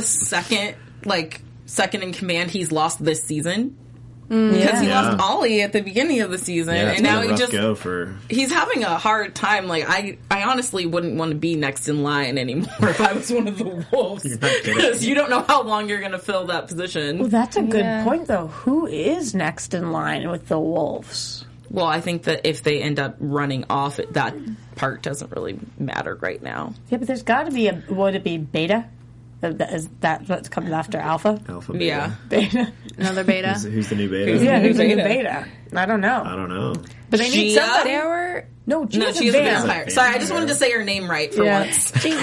Speaker 4: second in command he's lost this season? Because he lost Ollie at the beginning of the season, and now he's having a hard time. I honestly wouldn't want to be next in line anymore if I was one of the Wolves, because you don't know how long you're going to fill that position.
Speaker 2: Well, that's a good point, though. Who is next in line with the Wolves?
Speaker 4: Well, I think that if they end up running off, that part doesn't really matter right now.
Speaker 2: Yeah, but there's got to be would it be Beta? Is that what comes after Alpha?
Speaker 5: Alpha, Beta.
Speaker 4: Yeah.
Speaker 3: Beta. Another Beta.
Speaker 5: Who's the new Beta?
Speaker 2: Who's the new Beta? I don't know. But they need somebody.
Speaker 4: She's a vampire. Sorry, I just wanted to say her name right for once.
Speaker 2: You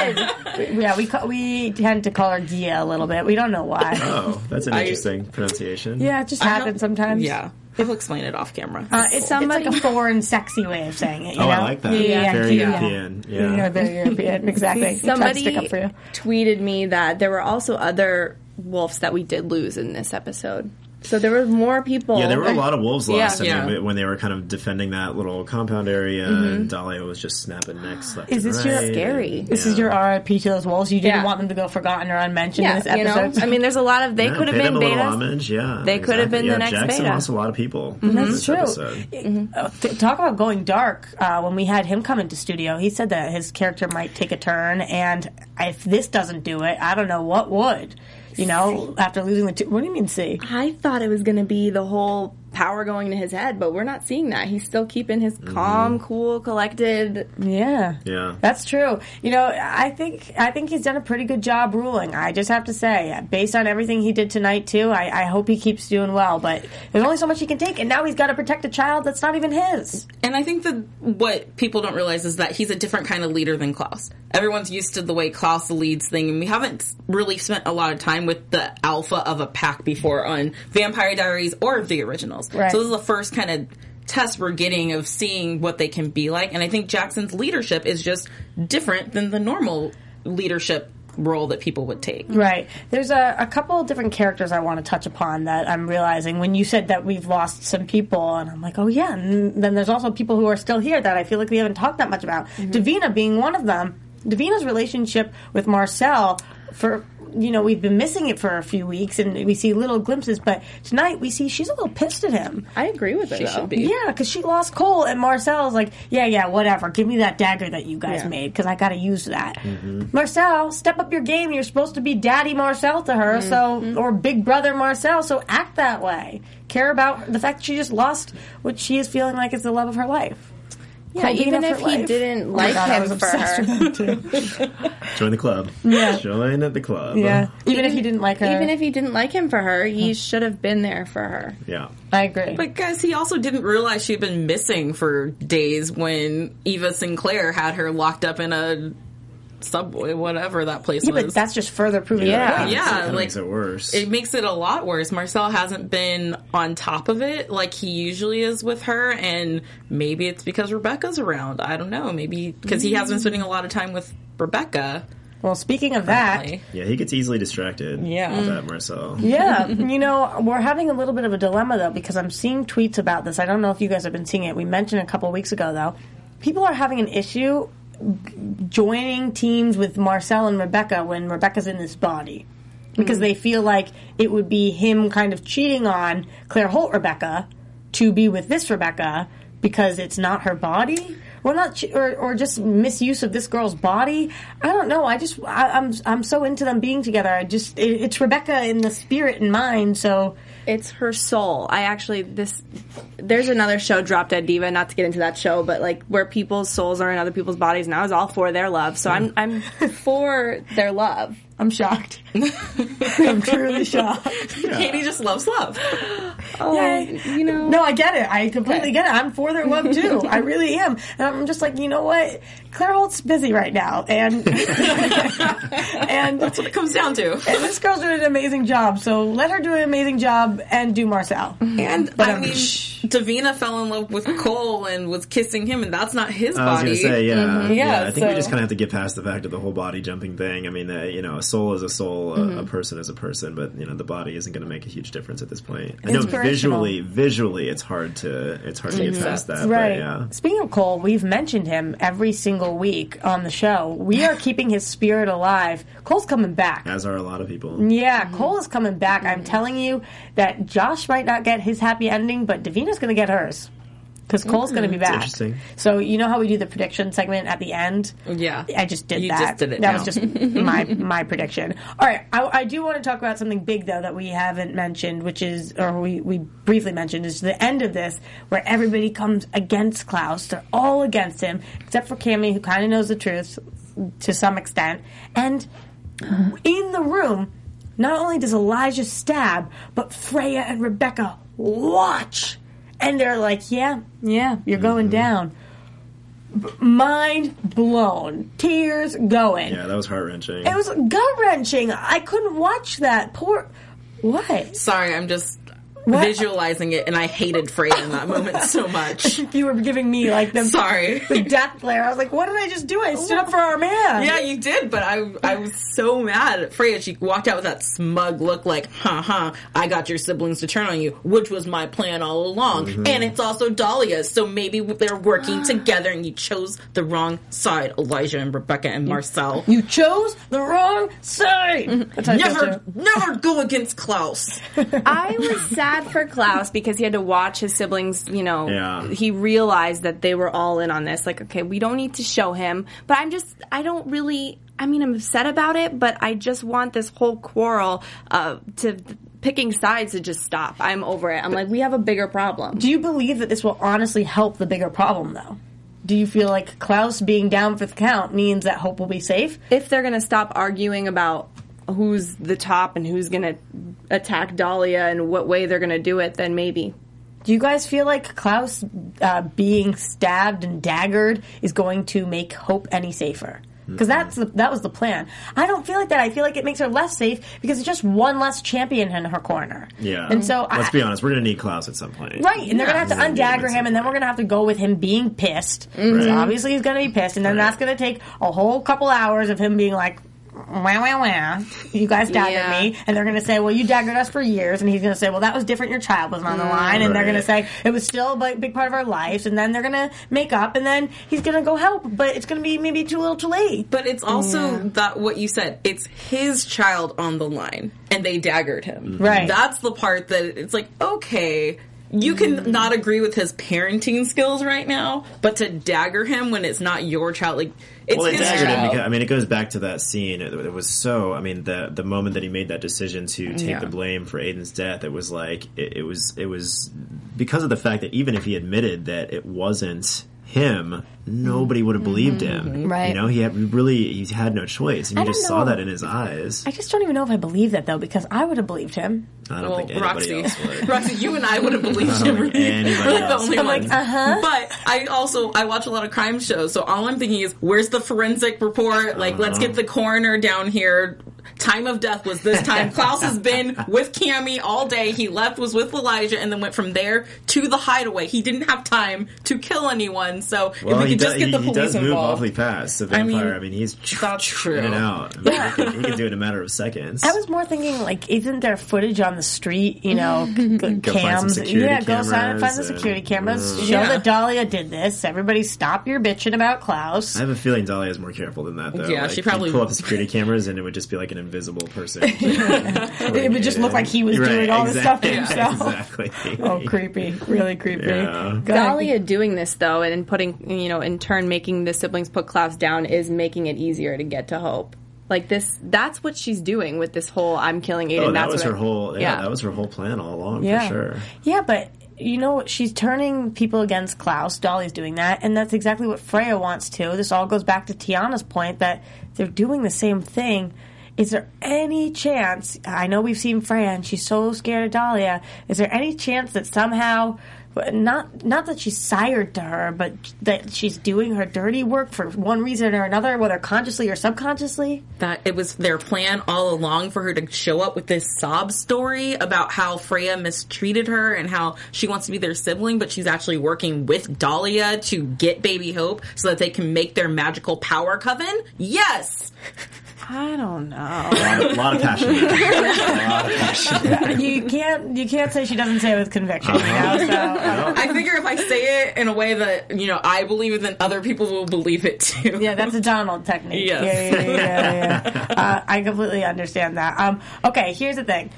Speaker 2: did. We tend to call her Gia a little bit. We don't know why.
Speaker 5: Oh, that's an interesting pronunciation.
Speaker 2: Yeah, it just happens sometimes.
Speaker 4: Yeah. We'll explain it off camera.
Speaker 2: It's like a foreign, sexy way of saying it. You know?
Speaker 5: I like that. Very European.
Speaker 2: Yeah, very European. Exactly.
Speaker 3: Somebody tweeted me that there were also other wolves that we did lose in this episode. So there were more people.
Speaker 5: Yeah, there were a lot of wolves lost. When they were kind of defending that little compound area, and Dahlia was just snapping necks left and right.
Speaker 3: Scary?
Speaker 2: This is your RIP to those wolves. You didn't want them to go forgotten or unmentioned in this episode.
Speaker 3: There's a lot of they could have been
Speaker 5: a
Speaker 3: betas.
Speaker 5: Little homage,
Speaker 3: they could have been the next
Speaker 5: Jackson
Speaker 3: beta.
Speaker 5: lost a lot of people.
Speaker 2: That's true. Talk about going dark. When we had him come into studio, he said that his character might take a turn, and if this doesn't do it, I don't know what would. After losing the two. What do you mean, see?
Speaker 3: I thought it was going to be the whole power going to his head, but we're not seeing that. He's still keeping his calm, cool, collected.
Speaker 2: Yeah. That's true. I think he's done a pretty good job ruling. I just have to say, based on everything he did tonight, too, I hope he keeps doing well, but there's only so much he can take, and now he's got to protect a child that's not even his.
Speaker 4: And I think that what people don't realize is that he's a different kind of leader than Klaus. Everyone's used to the way Klaus leads things, and we haven't really spent a lot of time with the alpha of a pack before on Vampire Diaries or the originals.
Speaker 2: Right.
Speaker 4: So this is the first kind of test we're getting of seeing what they can be like, and I think Jackson's leadership is just different than the normal leadership role that people would take.
Speaker 2: Right. There's a couple of different characters I want to touch upon that I'm realizing when you said that we've lost some people, and I'm like, oh yeah, and then there's also people who are still here that I feel like we haven't talked that much about. Davina being one of them. Davina's relationship with Marcel we've been missing it for a few weeks, and we see little glimpses, but tonight we see she's a little pissed at him.
Speaker 3: I agree with her,
Speaker 4: She should be.
Speaker 2: Yeah, because she lost Cole, and Marcel's like, yeah, whatever. Give me that dagger that you guys made, because I got to use that. Marcel, step up your game. You're supposed to be Daddy Marcel to her, or Big Brother Marcel, so act that way. Care about the fact that she just lost what she is feeling like is the love of her life.
Speaker 3: Yeah, even if he didn't like him for her.
Speaker 5: Join the club.
Speaker 2: Yeah.
Speaker 5: Join at the club.
Speaker 2: Yeah. Even if he didn't like her.
Speaker 3: Even if he didn't like him for her, he should have been there for her.
Speaker 5: Yeah.
Speaker 2: I agree.
Speaker 4: But guys, he also didn't realize she'd been missing for days when Eva Sinclair had her locked up in a Subway, whatever that place was.
Speaker 2: Yeah, but that's just further proving
Speaker 5: It makes it worse.
Speaker 4: It makes it a lot worse. Marcel hasn't been on top of it like he usually is with her, and maybe it's because Rebecca's around. I don't know. Maybe because he has been spending a lot of time with Rebecca.
Speaker 2: Well, speaking of that...
Speaker 5: Yeah, he gets easily distracted.
Speaker 2: Yeah.
Speaker 5: With that, Marcel.
Speaker 2: Yeah. We're having a little bit of a dilemma, though, because I'm seeing tweets about this. I don't know if you guys have been seeing it. We mentioned a couple weeks ago, though. People are having an issue joining teams with Marcel and Rebecca when Rebecca's in this body. Because they feel like it would be him kind of cheating on Claire Holt Rebecca to be with this Rebecca because it's not her body, or just misuse of this girl's body. I don't know. I'm so into them being together. It's Rebecca in the spirit and mind. So
Speaker 3: it's her soul. There's another show, Drop Dead Diva, not to get into that show, but like where people's souls are in other people's bodies, and I was all for their love. So I'm for their love.
Speaker 2: I'm shocked. I'm truly shocked.
Speaker 4: Yeah. Katie just loves love.
Speaker 3: Oh,
Speaker 2: No, I get it. I completely get it. I'm for their love too. I really am. And I'm just like, you know what? Claire Holt's busy right now, and
Speaker 4: that's what it comes down to.
Speaker 2: And this girl's doing an amazing job. So let her do an amazing job and do Marcel.
Speaker 4: And Davina fell in love with Cole and was kissing him, and that's not his body.
Speaker 5: I was going to say, yeah. I think we just kind of have to get past the fact of the whole body jumping thing. I mean, a soul is a soul, a person is a person, but the body isn't going to make a huge difference at this point. I know visually, it's hard to get past that.
Speaker 2: Right.
Speaker 5: But, yeah.
Speaker 2: Speaking of Cole, we've mentioned him every single week on the show. We are keeping his spirit alive. Cole's coming back.
Speaker 5: As are a lot of people.
Speaker 2: Yeah, Cole is coming back. I'm telling you that Josh might not get his happy ending, but Davina's going to get hers. Because Cole's going to be back.
Speaker 5: Interesting.
Speaker 2: So you know how we do the prediction segment at the end?
Speaker 4: Yeah.
Speaker 2: I just did that.
Speaker 4: You just did it
Speaker 2: That
Speaker 4: now.
Speaker 2: was just my prediction. All right. I do want to talk about something big, though, that we haven't mentioned, which is, or we briefly mentioned, is the end of this, where everybody comes against Klaus. They're all against him, except for Cammy, who kind of knows the truth to some extent. And in the room, not only does Elijah stab, but Freya and Rebecca watch. And they're like, yeah, you're going down. Mind blown. Tears going.
Speaker 5: Yeah, that was heart-wrenching.
Speaker 2: It was gut-wrenching. I couldn't watch that. What?
Speaker 4: Sorry, I'm just visualizing it, and I hated Freya in that moment so much.
Speaker 2: You were giving me, like, the death glare. I was like, what did I just do? I stood up for our man.
Speaker 4: Yeah, you did, but I was so mad at Freya. She walked out with that smug look like, I got your siblings to turn on you, which was my plan all along. Mm-hmm. And it's also Dahlia's, so maybe they're working together, and you chose the wrong side, Elijah and Rebecca and Marcel.
Speaker 2: You chose the wrong side!
Speaker 4: Never go against Klaus.
Speaker 3: I was sad for Klaus because he had to watch his siblings, he realized that they were all in on this. Like, okay, we don't need to show him. But I'm upset about it, but I just want this whole quarrel to picking sides to just stop. I'm over it. I'm like, we have a bigger problem.
Speaker 2: Do you believe that this will honestly help the bigger problem, though? Do you feel like Klaus being down for the count means that Hope will be safe?
Speaker 3: If they're going to stop arguing about who's the top and who's going to attack Dahlia and what way they're going to do it, then maybe.
Speaker 2: Do you guys feel like Klaus being stabbed and daggered is going to make Hope any safer? Because that was the plan. I don't feel like that. I feel like it makes her less safe because it's just one less champion in her corner.
Speaker 5: Yeah.
Speaker 2: And so
Speaker 5: let's be honest, we're going to need Klaus at some point.
Speaker 2: Right, and they're going to have to undagger him, and then we're going to have to go with him being pissed. Mm-hmm. So obviously he's going to be pissed, and then that's going to take a whole couple hours of him being like, wah, you guys daggered me. And they're going to say, well, you daggered us for years. And he's going to say, well, that was different. Your child was on the line. And they're going to say, it was still a big part of our lives. And then they're going to make up. And then he's going to go help. But it's going to be maybe too little too late.
Speaker 4: But it's also that what you said. It's his child on the line. And they daggered him.
Speaker 2: Right.
Speaker 4: That's the part that it's like, okay, you can not agree with his parenting skills right now. But to dagger him when it's not your child, like...
Speaker 5: Well, it daggered him because, it goes back to that scene. It was so, the moment that he made that decision to take the blame for Aiden's death, it was like, it was because of the fact that even if he admitted that it wasn't him, nobody would have believed him.
Speaker 2: Right.
Speaker 5: He had no choice, and you just saw that in his eyes.
Speaker 2: I just don't even know if I believe that, though, because I would have believed him.
Speaker 5: I don't think anybody else would.
Speaker 4: Roxy, you and I would have believed him. We're the only ones.
Speaker 2: Like,
Speaker 4: But I watch a lot of crime shows, so all I'm thinking is, where's the forensic report? Like, let's get the coroner down here. Time of death was this time. Klaus has been with Cammy all day. He was with Elijah, and then went from there to the hideaway. He didn't have time to kill anyone, so if we could just get the police involved.
Speaker 5: He does move awfully fast. The vampire, he's
Speaker 4: that's true.
Speaker 5: In and out. He can do it in a matter of seconds.
Speaker 2: I was more thinking, like, isn't there footage on the street, cams?
Speaker 5: Go find the
Speaker 2: security cameras. Show that Dahlia did this. Everybody stop your bitching about Klaus.
Speaker 5: I have a feeling Dahlia is more careful than that, though.
Speaker 4: Yeah, she probably
Speaker 5: pull up the security cameras, and it would just be like an invisible invisible person.
Speaker 2: It would just look like he was doing all this stuff to himself.
Speaker 5: Exactly.
Speaker 2: Oh, creepy. Really creepy.
Speaker 5: Yeah.
Speaker 3: Dahlia doing this, though, and putting, in turn, making the siblings put Klaus down is making it easier to get to Hope. Like this, that's what she's doing with this whole "I'm killing Aiden."
Speaker 5: That was her whole. Yeah, that was her whole plan all along, for sure.
Speaker 2: Yeah, but she's turning people against Klaus. Dolly's doing that, and that's exactly what Freya wants to. This all goes back to Tiana's point that they're doing the same thing. Is there any chance? I know we've seen Freya, and she's so scared of Dahlia. Is there any chance that somehow? Not that she's sired to her, but that she's doing her dirty work for one reason or another, whether consciously or subconsciously?
Speaker 4: That it was their plan all along for her to show up with this sob story about how Freya mistreated her and how she wants to be their sibling, but she's actually working with Dahlia to get baby Hope so that they can make their magical power coven? Yes!
Speaker 3: I don't know.
Speaker 5: A lot of passion.
Speaker 2: You can't say she doesn't say it with conviction. So.
Speaker 4: I figure if I say it in a way that I believe it, then other people will believe it too.
Speaker 2: Yeah, that's a Donald technique.
Speaker 4: Yes.
Speaker 2: Yeah. I completely understand that. Okay, here's the thing.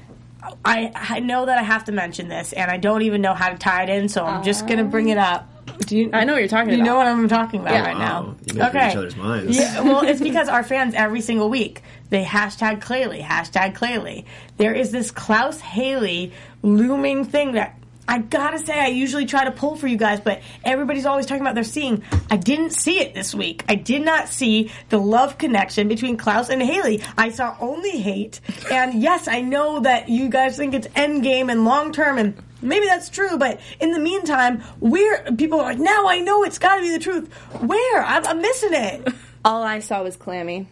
Speaker 2: I know that I have to mention this, and I don't even know how to tie it in, so I'm just going to bring it up.
Speaker 3: I know what you're talking about.
Speaker 2: You know what I'm talking about right
Speaker 5: now.
Speaker 2: now.
Speaker 5: You make each other's minds.
Speaker 2: Yeah, well, it's because our fans every single week, they hashtag Claylee. There is this Klaus Haley looming thing that I gotta say I usually try to pull for you guys, but everybody's always talking about they're seeing. I didn't see it this week. I did not see the love connection between Klaus and Haley. I saw only hate. And yes, I know that you guys think it's endgame and long term, and maybe that's true, but in the meantime, people are like, now I know it's gotta be the truth. Where? I'm missing it.
Speaker 3: All I saw was Clammy.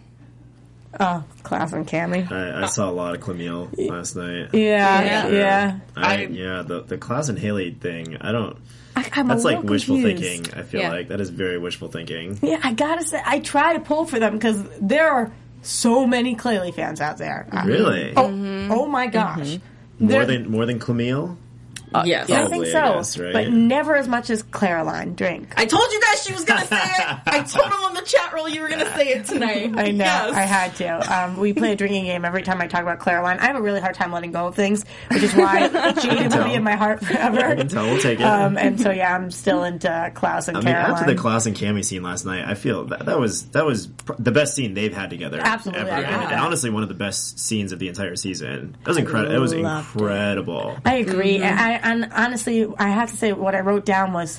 Speaker 2: Oh, Klaus and Cammy.
Speaker 5: I saw a lot of Camille last night.
Speaker 2: Yeah.
Speaker 5: The Klaus and Haley thing,
Speaker 2: I'm
Speaker 5: that's like wishful
Speaker 2: confused.
Speaker 5: thinking, I feel like. That is very wishful thinking.
Speaker 2: Yeah, I gotta say, I try to pull for them because there are so many Claylee fans out there.
Speaker 5: Really?
Speaker 2: Oh my gosh.
Speaker 5: More than Camille?
Speaker 4: Yes.
Speaker 2: I think so,
Speaker 5: I guess, right?
Speaker 2: but never as much as Caroline. Drink.
Speaker 4: I told you guys she was going to say it. I told them on the chat roll you were going to say it tonight.
Speaker 2: I know.
Speaker 4: Yes.
Speaker 2: I had to. We play a drinking game every time I talk about Caroline. I have a really hard time letting go of things, which is why Jaden will be in my heart forever.
Speaker 5: I can tell. We'll take it.
Speaker 2: And so, I'm still into Klaus and Caroline.
Speaker 5: After the Klaus and Cammy scene last night, I feel that was the best scene they've had together.
Speaker 2: Absolutely.
Speaker 5: Ever. And honestly, one of the best scenes of the entire season. It was incredible. It was incredible.
Speaker 2: I agree. And honestly, I have to say what I wrote down was,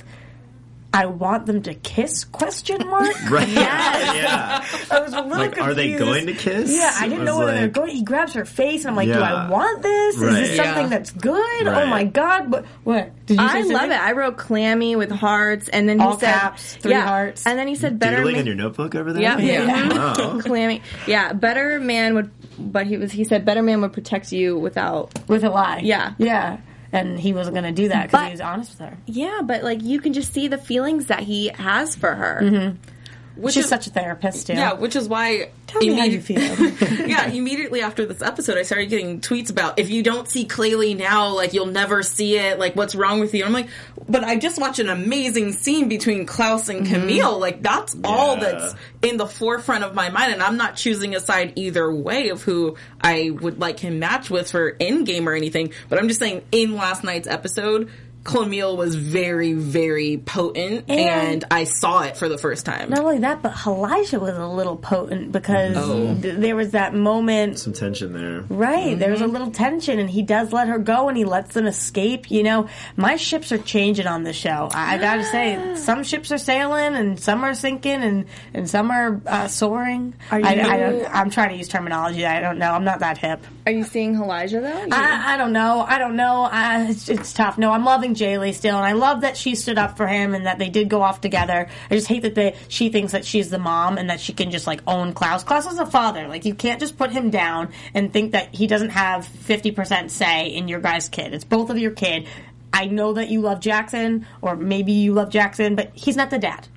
Speaker 2: I want them to kiss?
Speaker 5: Right.
Speaker 2: Yes.
Speaker 5: Yeah.
Speaker 2: I was a little confused.
Speaker 5: Are they going to kiss?
Speaker 2: Yeah, I didn't know whether they're going. He grabs her face, and I'm like, do I want this?
Speaker 5: Right.
Speaker 2: Is this something that's good?
Speaker 5: Right.
Speaker 2: Oh my god! But what? Did you say
Speaker 3: I love it. I wrote Clammy with hearts, and then he
Speaker 2: all
Speaker 3: said
Speaker 2: caps, 3 hearts,
Speaker 3: and then he said better.
Speaker 5: Doodling in your notebook over there.
Speaker 3: Yeah.
Speaker 5: Wow.
Speaker 3: Clammy. Yeah, better man would. But he said better man would protect you with a
Speaker 2: lie.
Speaker 3: Yeah.
Speaker 2: And he wasn't going to do that because he was honest with her.
Speaker 3: Yeah, but you can just see the feelings that he has for her.
Speaker 2: Mm-hmm. She's such a therapist, too.
Speaker 4: Yeah, which is why...
Speaker 2: Tell me how you feel.
Speaker 4: Yeah, immediately after this episode, I started getting tweets about, if you don't see Claylee now, you'll never see it, what's wrong with you? And I'm like, but I just watched an amazing scene between Klaus and Camille. That's all that's in the forefront of my mind, and I'm not choosing a side either way of who I would like him match with for Endgame or anything, but I'm just saying, in last night's episode... Camille was very, very potent, and I saw it for the first time.
Speaker 2: Not only that, but Elijah was a little potent because there was that moment.
Speaker 5: Some tension there.
Speaker 2: Right. Mm-hmm. There was a little tension, and he does let her go, and he lets them escape. My ships are changing on the show. I gotta say, some ships are sailing, and some are sinking, and some are soaring. I'm trying to use terminology. I don't know. I'm not that hip.
Speaker 3: Are you seeing Elijah, though?
Speaker 2: I don't know. It's tough. No, I'm loving Jaylee still, and I love that she stood up for him and that they did go off together. I just hate that she thinks that she's the mom and that she can just own Klaus. Klaus is a father. You can't just put him down and think that he doesn't have 50% say in your guys' kid. It's both of your kid. I know that you love Jackson, or maybe you love Jackson, but he's not the dad.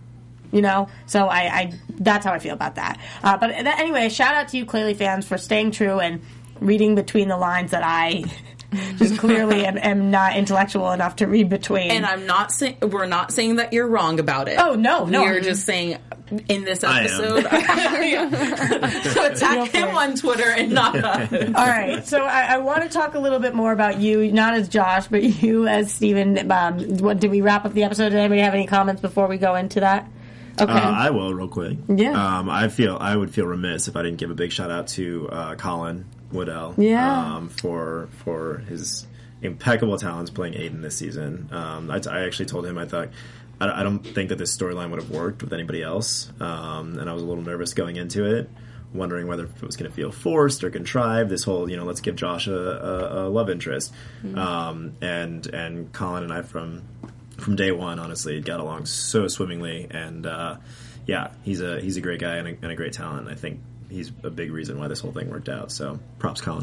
Speaker 2: So I that's how I feel about that. Anyway, shout out to you Claylee fans for staying true and reading between the lines that I just clearly am not intellectual enough to read between.
Speaker 4: And I'm not saying we're not saying that you're wrong about it.
Speaker 2: Oh no,
Speaker 4: we're just saying in this episode to attack him on Twitter and not us.
Speaker 2: All right, so I want to talk a little bit more about you, not as Josh, but you as Steven. Did we wrap up the episode? Did anybody have any comments before we go into that? Okay.
Speaker 5: I will real quick.
Speaker 2: Yeah.
Speaker 5: I would feel remiss if I didn't give a big shout out to Colin Woodell.
Speaker 2: Yeah.
Speaker 5: For his impeccable talents playing Aiden this season. I actually told him I don't think that this storyline would have worked with anybody else, and I was a little nervous going into it, wondering whether it was going to feel forced or contrived. This whole let's give Josh a love interest, and Colin and I from day one, honestly, got along so swimmingly, and he's a great guy and a great talent. I think he's a big reason why this whole thing worked out. So props, Colin.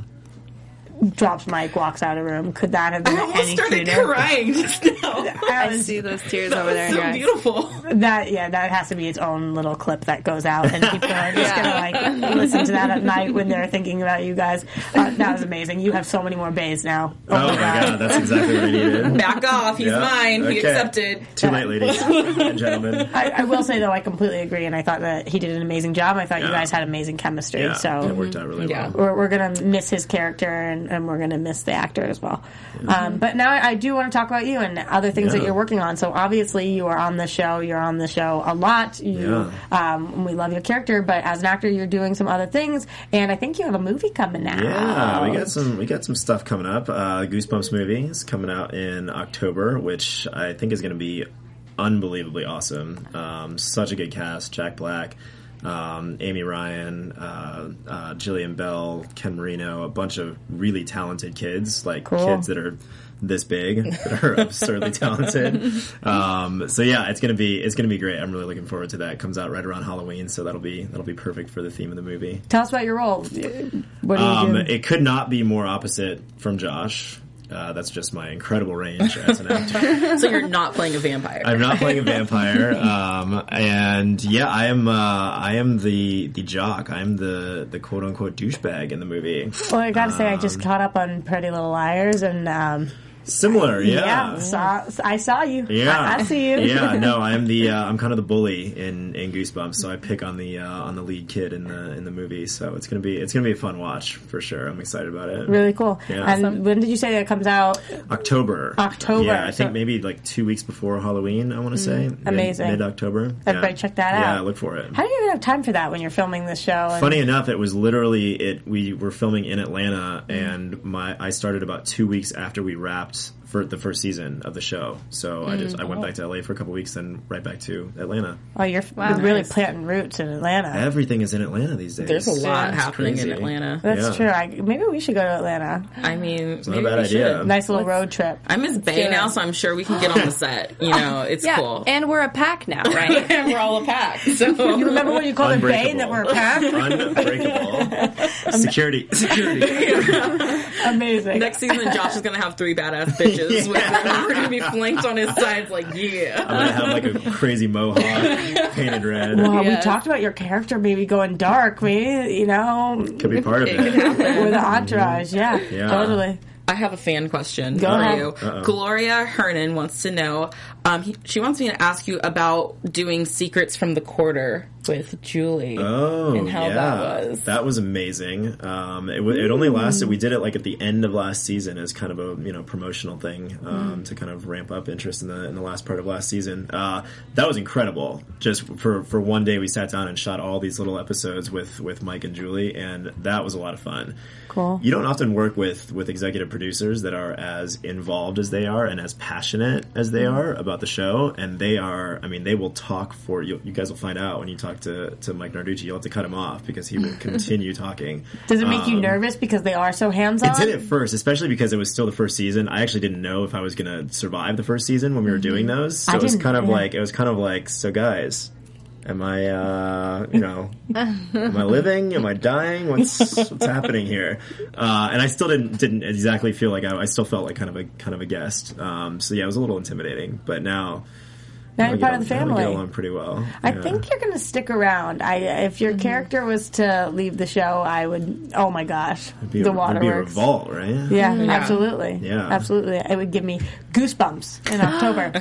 Speaker 2: Drops mic, walks out of the room. Could that have been any cuter?
Speaker 4: I almost started crying just now.
Speaker 3: I see those tears over there.
Speaker 4: So beautiful.
Speaker 2: That has to be its own little clip that goes out, and people are just gonna listen to that at night when they're thinking about you guys. That was amazing. You have so many more bays now.
Speaker 5: Oh my god, that's exactly what I needed.
Speaker 4: Back off, he's mine.
Speaker 5: Okay.
Speaker 4: He accepted.
Speaker 5: Too late, ladies and gentlemen.
Speaker 2: I will say though, I completely agree, and I thought that he did an amazing job. I thought you guys had amazing chemistry.
Speaker 5: Yeah,
Speaker 2: so
Speaker 5: it worked out really well.
Speaker 2: We're gonna miss his character, and we're gonna miss the actor as well. But now I do want to talk about you and other things that you're working on. So obviously you are on the show. You're on the show a lot. We love your character, but as an actor, you're doing some other things. And I think you have a movie coming out.
Speaker 5: Yeah, we got some stuff coming up. Goosebumps movie is coming out in October, which I think is going to be unbelievably awesome. Such a good cast: Jack Black, Amy Ryan, Jillian Bell, Ken Marino, a bunch of really talented kids, kids that are this big, that are absurdly talented. So yeah, it's gonna be great. I'm really looking forward to that. It comes out right around Halloween, so that'll be perfect for the theme of the movie.
Speaker 2: Tell us about your role. What are you doing?
Speaker 5: It could not be more opposite from Josh. That's just my incredible range as an actor.
Speaker 4: So you're not playing a vampire.
Speaker 5: I'm not playing a vampire. And yeah, I am the jock. I'm the quote unquote douchebag in the movie.
Speaker 2: Well, I gotta say, I just caught up on Pretty Little Liars, and
Speaker 5: similar, yeah.
Speaker 2: I saw you.
Speaker 5: Yeah,
Speaker 2: I see you.
Speaker 5: Yeah, no, I'm kind of the bully in Goosebumps, so I pick on the lead kid in the movie. So it's gonna be a fun watch for sure. I'm excited about it.
Speaker 2: Really cool.
Speaker 5: Yeah.
Speaker 2: And when did you say that it comes out?
Speaker 5: October. Yeah, I think maybe 2 weeks before Halloween. I want to say
Speaker 2: amazing.
Speaker 5: Mid-October.
Speaker 2: Everybody check that out.
Speaker 5: Yeah, look for it.
Speaker 2: How do you even have time for that when you're filming this show?
Speaker 5: Funny enough, it was literally we were filming in Atlanta, and I started about 2 weeks after we wrapped for the first season of the show. So I went back to LA for a couple weeks, then right back to Atlanta.
Speaker 2: Oh, you're really planting roots in Atlanta.
Speaker 5: Everything is in Atlanta these days.
Speaker 4: There's a lot happening in Atlanta.
Speaker 2: That's true. Maybe we should go to Atlanta.
Speaker 4: I mean,
Speaker 5: it's not a bad idea.
Speaker 2: Nice little road trip.
Speaker 4: I'm Miss Bay now, so I'm sure we can get on the set. It's cool.
Speaker 3: And we're a pack now, right?
Speaker 4: And we're all a pack. So
Speaker 2: you remember when you called it Bay and that we're a pack?
Speaker 5: Unbreakable. Security.
Speaker 2: Amazing.
Speaker 4: Next season, Josh is going to have 3 badass bitches with him. We're going to be flanked on his sides I'm going
Speaker 5: to have a crazy mohawk painted red.
Speaker 2: Well, we talked about your character maybe going dark. Maybe,
Speaker 5: could be part of it.
Speaker 2: With the entourage, yeah, totally.
Speaker 4: I have a fan question
Speaker 2: for
Speaker 4: you. Gloria Hernan wants to know, she wants me to ask you about doing Secrets from the Quarter with Julie.
Speaker 5: Oh,
Speaker 4: and how that was.
Speaker 5: That was amazing. It only lasted, we did it at the end of last season as kind of a promotional thing to kind of ramp up interest in the last part of last season. That was incredible. Just for one day we sat down and shot all these little episodes with Mike and Julie, and that was a lot of fun.
Speaker 2: Cool.
Speaker 5: You don't often work with executive producers that are as involved as they are and as passionate as they are about the show, and they will talk for you. You guys will find out when you talk to Mike Narducci. You'll have to cut him off because he will continue talking.
Speaker 2: Does it make you nervous because they are so hands-on?
Speaker 5: It did at first, especially because it was still the first season. I actually didn't know if I was going to survive the first season when we were doing those. So it was kind of like, so guys, am I, am I living? Am I dying? What's happening here? And I still didn't exactly feel like I still felt like kind of a guest. So yeah, it was a little intimidating. But now
Speaker 2: Now you're part of the family.
Speaker 5: Get along pretty well.
Speaker 2: I think you're going to stick around. If your character was to leave the show, I would. Oh my gosh, the waterworks. It'd be a
Speaker 5: revolt, right?
Speaker 2: Yeah, absolutely.
Speaker 5: Yeah,
Speaker 2: absolutely. It would give me goosebumps in October.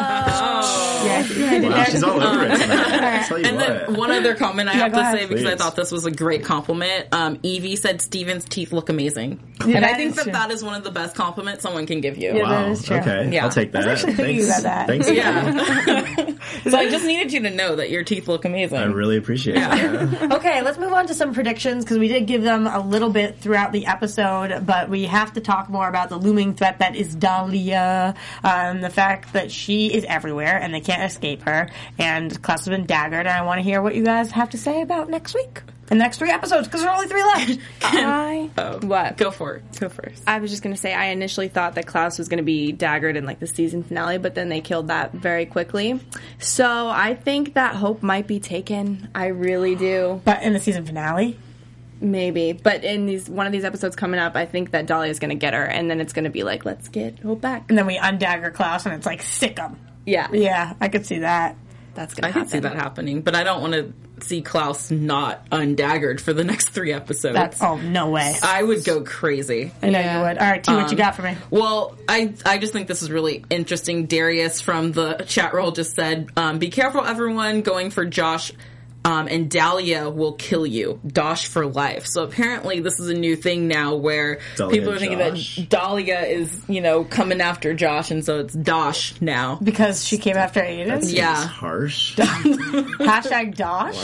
Speaker 5: Wow, she's all over it tonight.
Speaker 4: And then one other comment I have to say, because I thought this was a great compliment. Evie said Steven's teeth look amazing, and I think that is one of the best compliments someone can give you.
Speaker 2: Yeah, that is true.
Speaker 5: Okay, I'll take that.
Speaker 2: I was actually thinking about that.
Speaker 5: Thanks.
Speaker 4: Yeah. So I just needed you to know that your teeth look amazing.
Speaker 5: I really appreciate it.
Speaker 2: Okay, let's move on to some predictions, because we did give them a little bit throughout the episode, but we have to talk more about the looming threat that is Dahlia, the fact that she is everywhere and they can't escape her, and Klaus has been daggered, and I want to hear what you guys have to say about next week. The next 3 episodes, because there are only 3 left.
Speaker 3: What?
Speaker 4: Go for it. Go first.
Speaker 3: I was just going to say, I initially thought that Klaus was going to be daggered in, like, the season finale, but then they killed that very quickly. So I think that Hope might be taken. I really do.
Speaker 2: But in the season finale?
Speaker 3: Maybe. But in one of these episodes coming up, I think that Dahlia is going to get her, and then it's going to be like, let's get Hope back.
Speaker 2: And then we undagger Klaus, and it's like, sick him.
Speaker 3: Yeah.
Speaker 2: Yeah, I could see that.
Speaker 3: That's going to happen.
Speaker 4: I can see that happening, but I don't want to see Klaus not undaggered for the next 3 episodes.
Speaker 2: No way.
Speaker 4: I would go crazy.
Speaker 2: I know you would. All right, T, what you got for me?
Speaker 4: Well, I just think this is really interesting. Darius from the chat roll just said, be careful, everyone, going for Josh. And Dahlia will kill you. Dosh for life. So apparently this is a new thing now where people are thinking that Dahlia is, coming after Josh, and so it's Dosh now.
Speaker 2: Because she came after Aiden?
Speaker 5: That's harsh.
Speaker 2: Hashtag Dosh?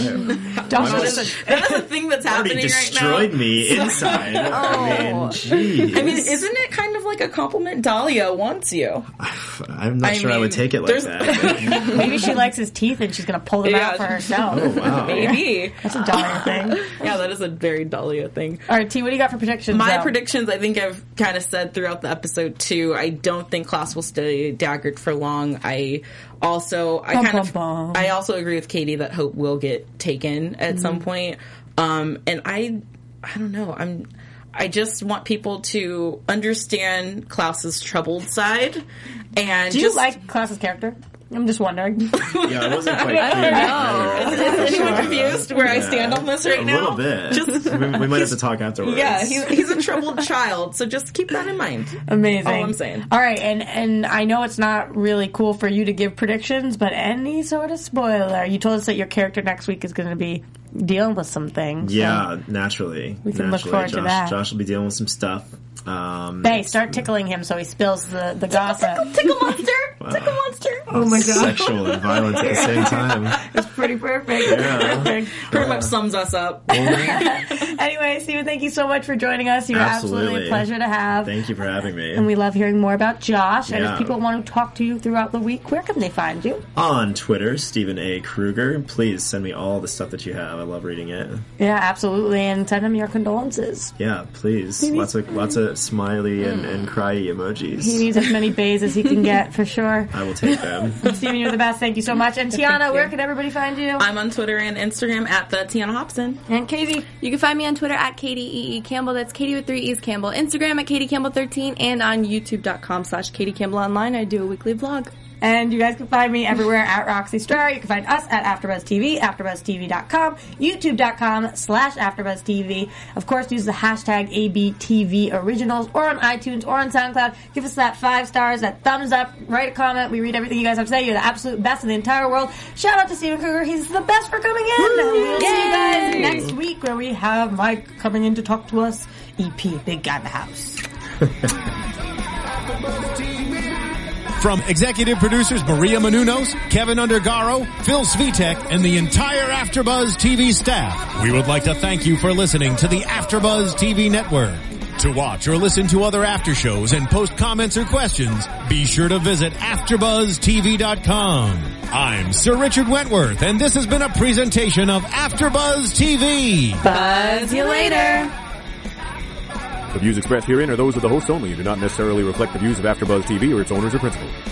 Speaker 4: That is a thing that's happening right now.
Speaker 5: Destroyed me inside. Jeez.
Speaker 4: I mean, isn't it kind of like a compliment? Dahlia wants you.
Speaker 5: I'm not sure I would take it like that.
Speaker 2: Maybe she likes his teeth and she's going to pull them out for herself.
Speaker 5: Oh, wow.
Speaker 4: Maybe.
Speaker 2: That's a Dahlia thing.
Speaker 4: Yeah, that is a very Dahlia thing.
Speaker 2: All right, T, what do you got for predictions?
Speaker 4: My predictions, I think I've kind of said throughout the episode too. I don't think Klaus will stay daggered for long. I also agree with Katie that Hope will get taken at some point. And I don't know. I just want people to understand Klaus's troubled side. And
Speaker 2: do you like Klaus's character? I'm just wondering.
Speaker 5: Yeah, I wasn't quite clear.
Speaker 4: I don't know. Is anyone confused where I stand on this right now?
Speaker 5: A little bit. We might have to talk afterwards.
Speaker 4: Yeah, he's a troubled child, so just keep that in mind.
Speaker 2: Amazing.
Speaker 4: All I'm saying.
Speaker 2: All right, and I know it's not really cool for you to give predictions, but any sort of spoiler. You told us that your character next week is going to be dealing with some things.
Speaker 5: Yeah, naturally.
Speaker 2: We can look forward to that.
Speaker 5: Josh will be dealing with some stuff.
Speaker 2: Bae, start tickling him so he spills the gossip.
Speaker 3: Tickle monster!
Speaker 5: Wow.
Speaker 3: Tickle monster!
Speaker 2: Oh my god.
Speaker 5: Sexual and violence at the same time.
Speaker 2: It's pretty perfect.
Speaker 5: Yeah.
Speaker 4: Pretty much sums us up.
Speaker 2: Anyway, Steven, thank you so much for joining us. You're absolutely a pleasure to have.
Speaker 5: Thank you for having me.
Speaker 2: And we love hearing more about Josh. And if people want to talk to you throughout the week, where can they find you?
Speaker 5: On Twitter, Steven A. Kruger. Please send me all the stuff that you have. I love reading it.
Speaker 2: Yeah, absolutely. And send him your condolences.
Speaker 5: Yeah, please. Lots of smiley and cryy emojis.
Speaker 2: He needs as many bays as he can get, for sure.
Speaker 5: I will take them.
Speaker 2: Steven, you're the best. Thank you so much. And Tiana, where can everybody find you?
Speaker 4: I'm on Twitter and Instagram at the Tiana Hobson.
Speaker 2: And Katie?
Speaker 3: You can find me on Twitter at Katie E.E. Campbell. That's Katie with 3 E's Campbell. Instagram at Katie Campbell 13 and on YouTube.com/Katie Campbell Online. I do a weekly vlog.
Speaker 2: And you guys can find me everywhere at Roxy Star. You can find us at AfterBuzzTV, AfterBuzzTV.com, YouTube.com/AfterBuzzTV. Of course, use the hashtag ABTV Originals or on iTunes or on SoundCloud. Give us that 5 stars, that thumbs up, write a comment. We read everything you guys have to say. You're the absolute best in the entire world. Shout out to Steven Kruger. He's the best for coming in. And we'll see you guys next week where we have Mike coming in to talk to us. EP, big guy in the house.
Speaker 1: From executive producers Maria Menounos, Kevin Undergaro, Phil Svitek, and the entire AfterBuzz TV staff, we would like to thank you for listening to the AfterBuzz TV network. To watch or listen to other after shows and post comments or questions, be sure to visit AfterBuzzTV.com. I'm Sir Richard Wentworth, and this has been a presentation of AfterBuzz TV.
Speaker 3: Buzz you later.
Speaker 6: The views expressed herein are those of the hosts only and do not necessarily reflect the views of AfterBuzz TV or its owners or principals.